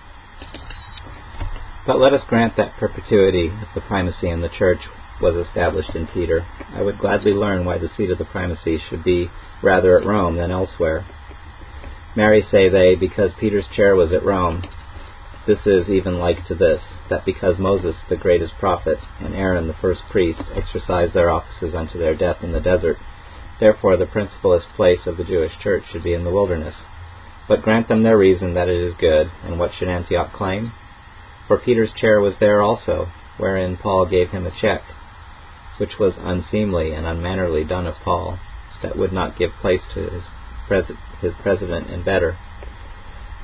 But let us grant that perpetuity of the primacy in the church was established in Peter. I would gladly learn why the seat of the primacy should be rather at Rome than elsewhere. Marry, say they, because Peter's chair was at Rome. This is even like to this, that because Moses, the greatest prophet, and Aaron, the first priest, exercised their offices unto their death in the desert, therefore the principalest place of the Jewish church should be in the wilderness. But grant them their reason that it is good, and what should Antioch claim? For Peter's chair was there also, wherein Paul gave him a check, which was unseemly and unmannerly done of Paul, that would not give place to his, pres- his president and better.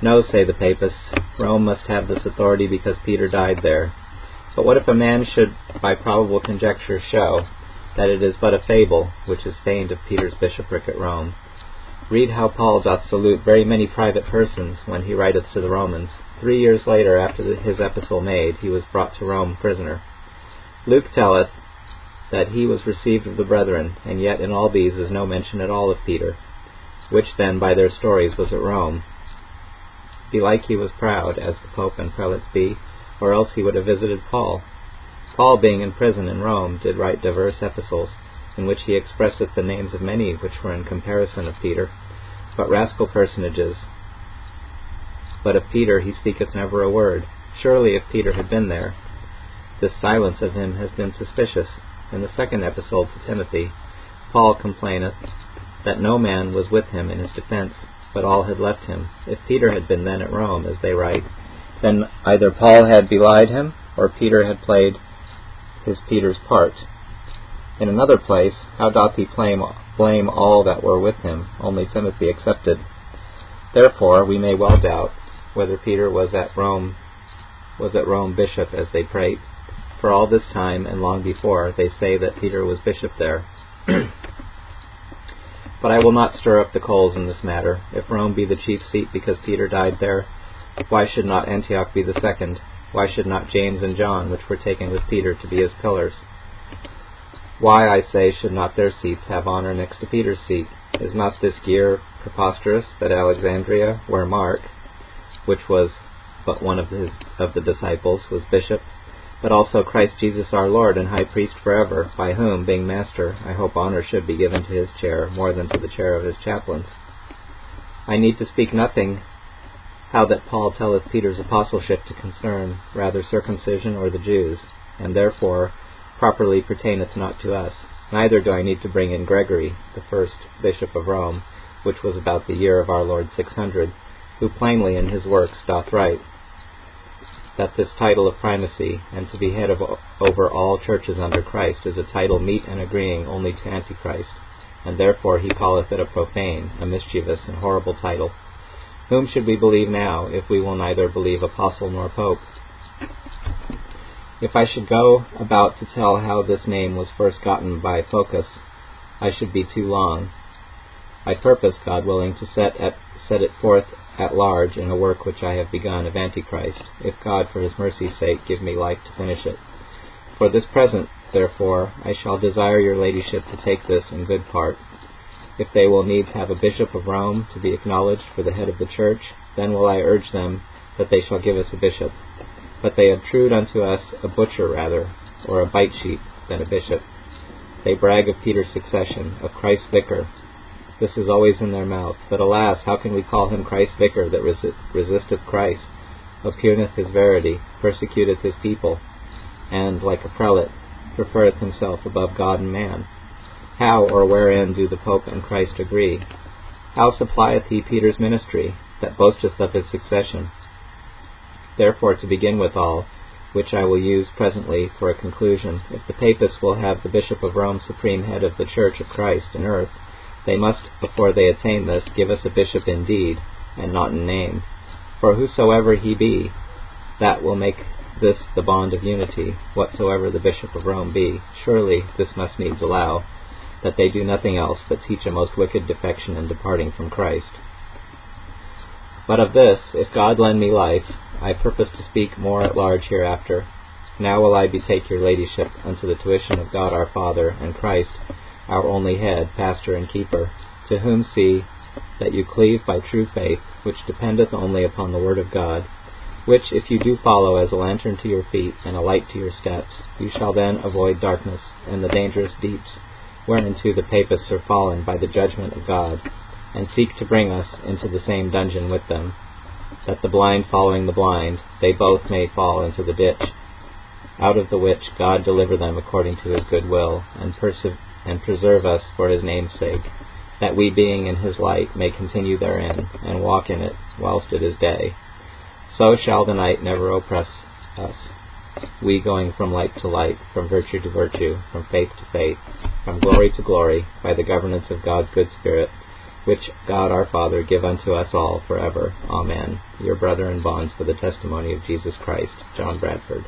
No, say the papists, Rome must have this authority because Peter died there. But what if a man should by probable conjecture show that it is but a fable which is feigned of Peter's bishopric at Rome? Read how Paul doth salute very many private persons when he writeth to the Romans. Three years later, after his epistle made, he was brought to Rome prisoner. Luke telleth that he was received of the brethren, and yet in all these is no mention at all of Peter, which then by their stories was at Rome. Belike he was proud, as the Pope and prelates be, or else he would have visited Paul. Paul, being in prison in Rome, did write diverse epistles, in which he expresseth the names of many which were in comparison of Peter, but rascal personages. But of Peter he speaketh never a word. Surely if Peter had been there, this silence of him has been suspicious. In the second epistle to Timothy, Paul complaineth that no man was with him in his defense, but all had left him. If Peter had been then at Rome, as they write, then either Paul had belied him, or Peter had played his Peter's part. In another place, how doth he blame, blame all that were with him, only Timothy excepted? Therefore we may well doubt whether Peter was at Rome was at Rome bishop, as they prate. For all this time, and long before, they say that Peter was bishop there. But I will not stir up the coals in this matter. If Rome be the chief seat because Peter died there, why should not Antioch be the second? Why should not James and John, which were taken with Peter to be his pillars? Why, I say, should not their seats have honor next to Peter's seat? Is not this gear preposterous that Alexandria, where Mark, which was but one of his of the disciples, was bishop, but also Christ Jesus our Lord and High Priest forever, by whom, being Master, I hope honor should be given to his chair more than to the chair of his chaplains? I need to speak nothing how that Paul telleth Peter's apostleship to concern rather circumcision or the Jews, and therefore properly pertaineth not to us. Neither do I need to bring in Gregory, the first bishop of Rome, which was about the year of our Lord six hundred, who plainly in his works doth write that this title of primacy, and to be head of over all churches under Christ, is a title meet and agreeing only to Antichrist, and therefore he calleth it a profane, a mischievous, and horrible title. Whom should we believe now, if we will neither believe apostle nor pope? If I should go about to tell how this name was first gotten by Phocas, I should be too long. I purpose, God willing, to set at set it forth at large in a work which I have begun of Antichrist, if God for his mercy's sake give me life to finish it. For this present, therefore, I shall desire your ladyship to take this in good part. If they will needs have a bishop of Rome to be acknowledged for the head of the church, then will I urge them that they shall give us a bishop. But they obtrude unto us a butcher rather, or a bite sheep, than a bishop. They brag of Peter's succession, of Christ's vicar. This is always in their mouth. But alas, how can we call him Christ's vicar that resi- resisteth Christ, oppugneth his verity, persecuteth his people, and, like a prelate, preferreth himself above God and man? How or wherein do the Pope and Christ agree? How supplieth he Peter's ministry, that boasteth of his succession? Therefore, to begin withal, which I will use presently for a conclusion, if the Papists will have the Bishop of Rome supreme head of the Church of Christ in earth, they must, before they attain this, give us a bishop in deed, and not in name. For whosoever he be, that will make this the bond of unity, whatsoever the Bishop of Rome be. Surely this must needs allow that they do nothing else but teach a most wicked defection and departing from Christ. But of this, if God lend me life, I purpose to speak more at large hereafter. Now will I betake your ladyship unto the tuition of God our Father, and Christ, our only head, pastor, and keeper, to whom see that you cleave by true faith, which dependeth only upon the word of God, which if you do follow as a lantern to your feet and a light to your steps, you shall then avoid darkness and the dangerous deeps, whereinto the Papists are fallen by the judgment of God, and seek to bring us into the same dungeon with them, that the blind following the blind, they both may fall into the ditch, out of the which God deliver them according to his good will, and perse- and preserve us for his name's sake, that we being in his light may continue therein, and walk in it whilst it is day. So shall the night never oppress us, we going from light to light, from virtue to virtue, from faith to faith, from glory to glory, by the governance of God's good Spirit, which God our Father give unto us all forever. Amen. Your brother in bonds for the testimony of Jesus Christ, John Bradford.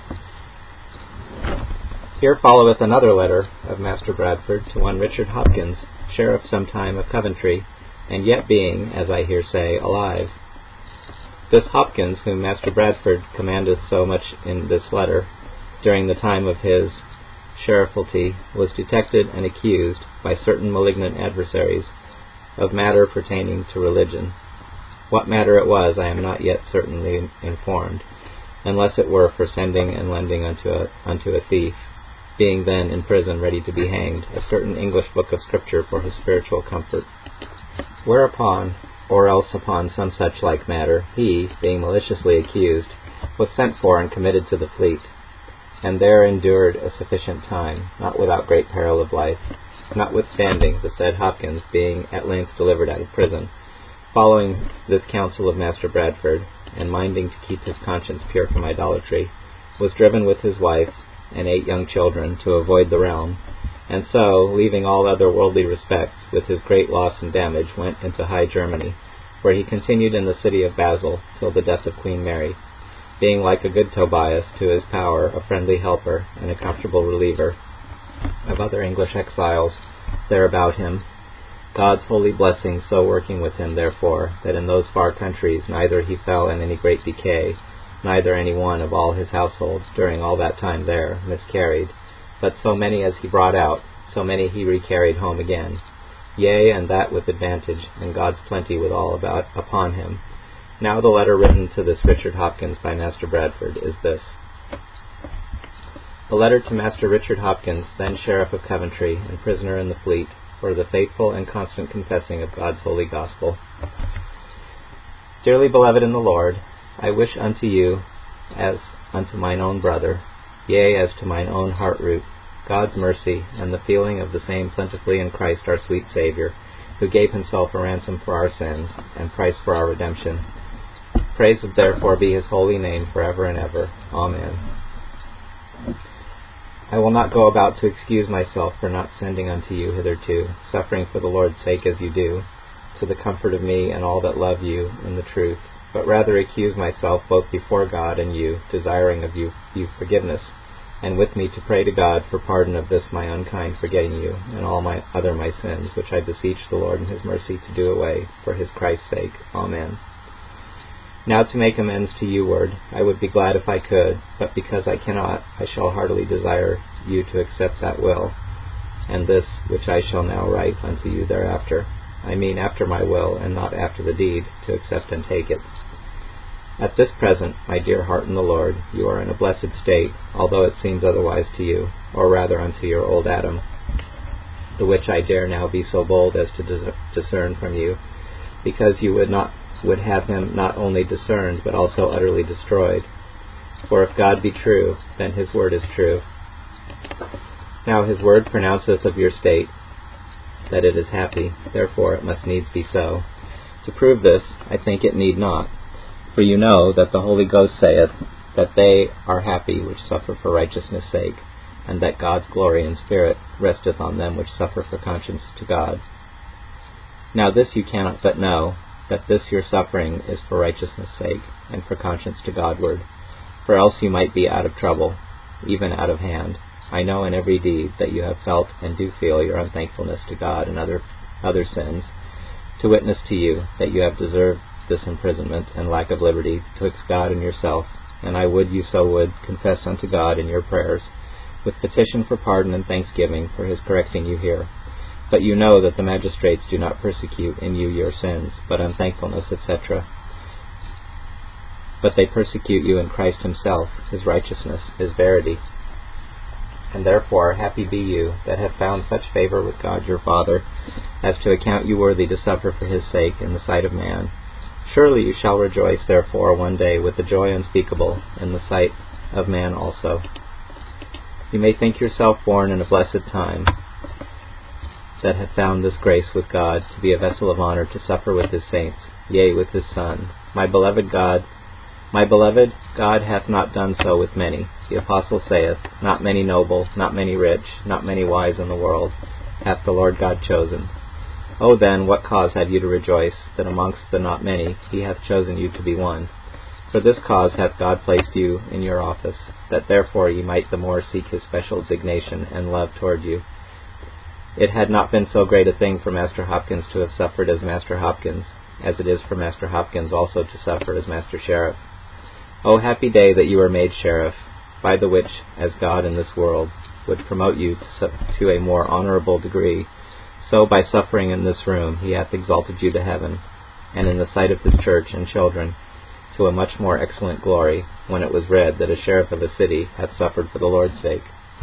Here followeth another letter of Master Bradford to one Richard Hopkins, sheriff sometime of Coventry, and yet being, as I hear say, alive. This Hopkins, whom Master Bradford commandeth so much in this letter, during the time of his sheriffalty, was detected and accused by certain malignant adversaries of matter pertaining to religion. What matter it was I am not yet certainly informed, unless it were for sending and lending unto a, unto a thief, being then in prison ready to be hanged, a certain English book of Scripture for his spiritual comfort. Whereupon, or else upon some such like matter, he, being maliciously accused, was sent for and committed to the Fleet, and there endured a sufficient time, not without great peril of life, notwithstanding the said Hopkins, being at length delivered out of prison, following this counsel of Master Bradford, and minding to keep his conscience pure from idolatry, was driven with his wife and eight young children to avoid the realm, and so, leaving all other worldly respects, with his great loss and damage, went into High Germany, where he continued in the city of Basel till the death of Queen Mary, being like a good Tobias to his power, a friendly helper and a comfortable reliever of other English exiles there about him, God's holy blessing so working with him, therefore, that in those far countries neither he fell in any great decay, neither any one of all his household during all that time there miscarried, but so many as he brought out, so many he recarried home again, yea, and that with advantage, and God's plenty withal about upon him. Now the letter written to this Richard Hopkins by Master Bradford is this. A letter to Master Richard Hopkins, then Sheriff of Coventry, and prisoner in the Fleet, for the faithful and constant confessing of God's holy gospel. Dearly beloved in the Lord, I wish unto you, as unto mine own brother, yea, as to mine own heart root, God's mercy, and the feeling of the same plentifully in Christ our sweet Saviour, who gave himself a ransom for our sins, and price for our redemption. Praised therefore be his holy name for ever and ever. Amen. I will not go about to excuse myself for not sending unto you hitherto, suffering for the Lord's sake as you do, to the comfort of me and all that love you in the truth, but rather accuse myself both before God and you, desiring of you, you forgiveness, and with me to pray to God for pardon of this my unkind forgetting you, and all my other my sins, which I beseech the Lord in his mercy to do away, for his Christ's sake. Amen. Now to make amends to you ward, I would be glad if I could, but because I cannot, I shall heartily desire you to accept that will, and this which I shall now write unto you thereafter. I mean after my will, and not after the deed, to accept and take it. At this present, my dear heart in the Lord, you are in a blessed state, although it seems otherwise to you, or rather unto your old Adam, the which I dare now be so bold as to dis- discern from you, because you would not would have him not only discerned, but also utterly destroyed. For if God be true, then his word is true. Now his word pronounceth of your state, that it is happy, therefore it must needs be so. To prove this, I think it need not. For you know that the Holy Ghost saith, that they are happy which suffer for righteousness' sake, and that God's glory and Spirit resteth on them which suffer for conscience to God. Now this you cannot but know, that this your suffering is for righteousness' sake, and for conscience to Godward, for else you might be out of trouble, even out of hand. I know in every deed that you have felt and do feel your unthankfulness to God and other other sins, to witness to you that you have deserved this imprisonment and lack of liberty twixt God and yourself, and I would you so would confess unto God in your prayers, with petition for pardon and thanksgiving for his correcting you here. But you know that the magistrates do not persecute in you your sins, but unthankfulness, et cetera. But they persecute you in Christ himself, his righteousness, his verity. And therefore happy be you that have found such favor with God your Father, as to account you worthy to suffer for his sake in the sight of man. Surely you shall rejoice therefore one day with a joy unspeakable in the sight of man also. You may think yourself born in a blessed time, that have found this grace with God, to be a vessel of honor to suffer with his saints, yea, with his Son. My beloved God, my beloved, God hath not done so with many. The Apostle saith, not many noble, not many rich, not many wise in the world, hath the Lord God chosen. Oh then, what cause have you to rejoice, that amongst the not many he hath chosen you to be one? For this cause hath God placed you in your office, that therefore ye might the more seek his special dignation and love toward you. It had not been so great a thing for Master Hopkins to have suffered as Master Hopkins, as it is for Master Hopkins also to suffer as Master Sheriff. O happy day that you are made Sheriff, by the which, as God in this world would promote you to, to a more honorable degree, so by suffering in this room he hath exalted you to heaven, and in the sight of his church and children, to a much more excellent glory, when it was read that a sheriff of a city hath suffered for the Lord's sake.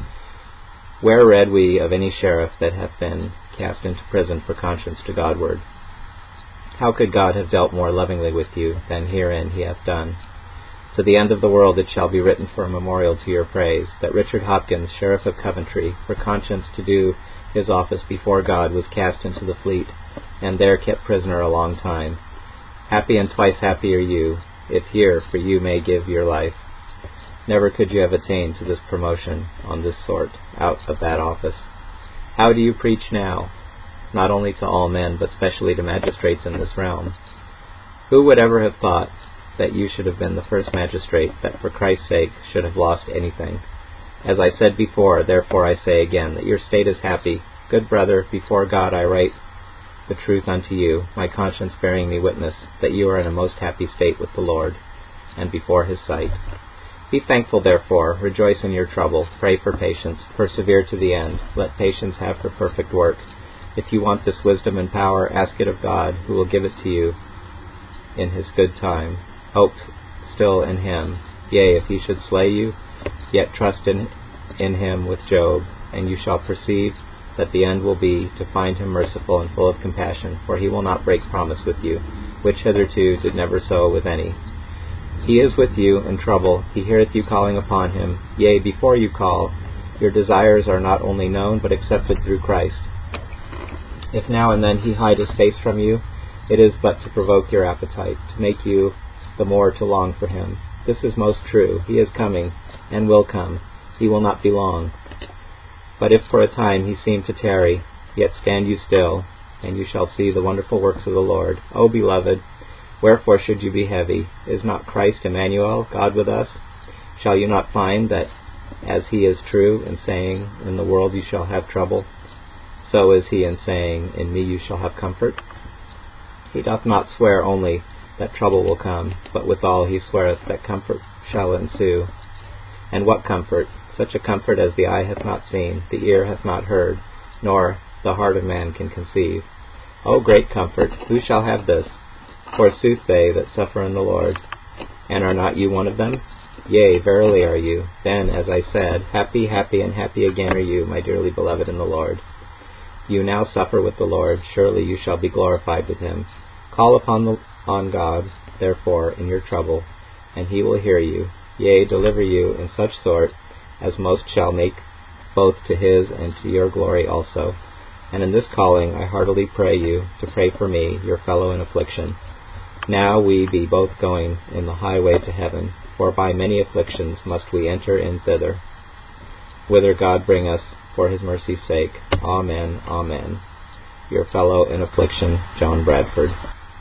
Where read we of any sheriff that hath been cast into prison for conscience to Godward? How could God have dealt more lovingly with you than herein he hath done? To the end of the world it shall be written for a memorial to your praise, that Richard Hopkins, Sheriff of Coventry, for conscience to do his office before God, was cast into the Fleet, and there kept prisoner a long time. Happy and twice happy are you, if here for you may give your life. Never could you have attained to this promotion on this sort out of that office. How do you preach now? Not only to all men, but specially to magistrates in this realm. Who would ever have thought that you should have been the first magistrate that for Christ's sake should have lost anything? As I said before, therefore I say again, that your state is happy. Good brother, before God I write the truth unto you, my conscience bearing me witness, that you are in a most happy state with the Lord, and before his sight. Be thankful, therefore, rejoice in your trouble, pray for patience, persevere to the end, let patience have her perfect work. If you want this wisdom and power, ask it of God, who will give it to you in his good time. Hope still in him. Yea, if he should slay you, yet trust in, in him with Job, and you shall perceive that the end will be to find him merciful and full of compassion, for he will not break promise with you, which hitherto did never so with any. He is with you in trouble, he heareth you calling upon him. Yea, before you call, your desires are not only known, but accepted through Christ. If now and then he hide his face from you, it is but to provoke your appetite, to make you the more to long for him. This is most true. He is coming, and will come. He will not be long. But if for a time he seem to tarry, yet stand you still, and you shall see the wonderful works of the Lord. O beloved, wherefore should you be heavy? Is not Christ Emmanuel, God with us? Shall you not find that, as he is true in saying, in the world you shall have trouble, so is he in saying, in me you shall have comfort? He doth not swear only that trouble will come, but withal he sweareth that comfort shall ensue. And what comfort? Such a comfort as the eye hath not seen, the ear hath not heard, nor the heart of man can conceive. O great comfort, who shall have this? Forsooth they that suffer in the Lord. And are not you one of them? Yea, verily are you. Then, as I said, happy, happy, and happy again are you, my dearly beloved in the Lord. You now suffer with the Lord, surely you shall be glorified with him. Call upon the, on God, therefore, in your trouble, and he will hear you, yea, deliver you in such sort as most shall make both to his and to your glory also. And in this calling I heartily pray you to pray for me, your fellow in affliction. Now we be both going in the highway to heaven, for by many afflictions must we enter in thither, whither God bring us for his mercy's sake. Amen, amen. Your fellow in affliction, John Bradford.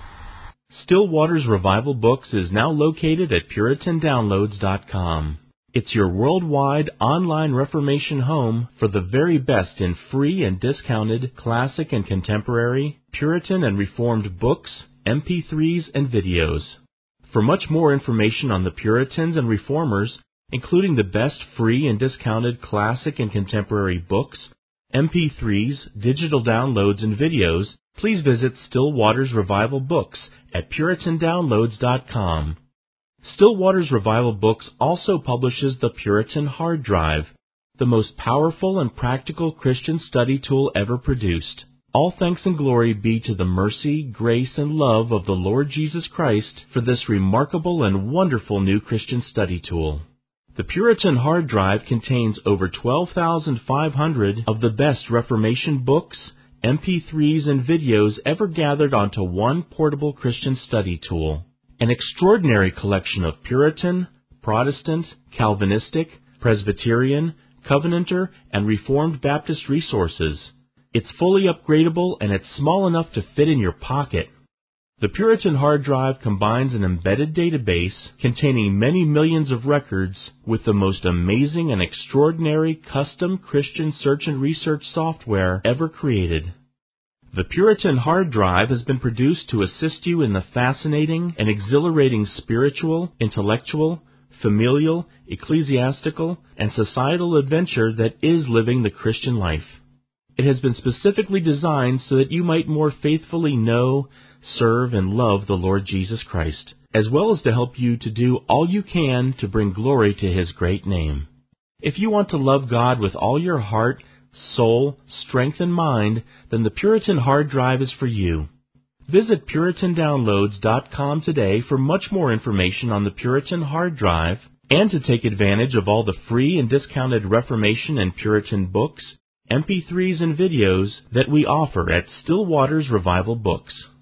Still Waters Revival Books is now located at Puritan Downloads dot com. It's your worldwide online Reformation home for the very best in free and discounted classic and contemporary, Puritan and Reformed books, M P threes, and videos. For much more information on the Puritans and Reformers, including the best free and discounted classic and contemporary books, M P threes, digital downloads, and videos, please visit Still Waters Revival Books at Puritan Downloads dot com. Still Waters Revival Books also publishes the Puritan Hard Drive, the most powerful and practical Christian study tool ever produced. All thanks and glory be to the mercy, grace, and love of the Lord Jesus Christ for this remarkable and wonderful new Christian study tool. The Puritan Hard Drive contains over twelve thousand five hundred of the best Reformation books, M P threes, and videos ever gathered onto one portable Christian study tool. An extraordinary collection of Puritan, Protestant, Calvinistic, Presbyterian, Covenanter, and Reformed Baptist resources. It's fully upgradable and it's small enough to fit in your pocket. The Puritan hard drive combines an embedded database containing many millions of records with the most amazing and extraordinary custom Christian search and research software ever created. The Puritan hard drive has been produced to assist you in the fascinating and exhilarating spiritual, intellectual, familial, ecclesiastical, and societal adventure that is living the Christian life. It has been specifically designed so that you might more faithfully know, serve, and love the Lord Jesus Christ, as well as to help you to do all you can to bring glory to His great name. If you want to love God with all your heart, soul, strength, and mind, then the Puritan hard drive is for you. Visit Puritan Downloads dot com today for much more information on the Puritan hard drive and to take advantage of all the free and discounted Reformation and Puritan books, M P threes, and videos that we offer at Still Waters Revival Books.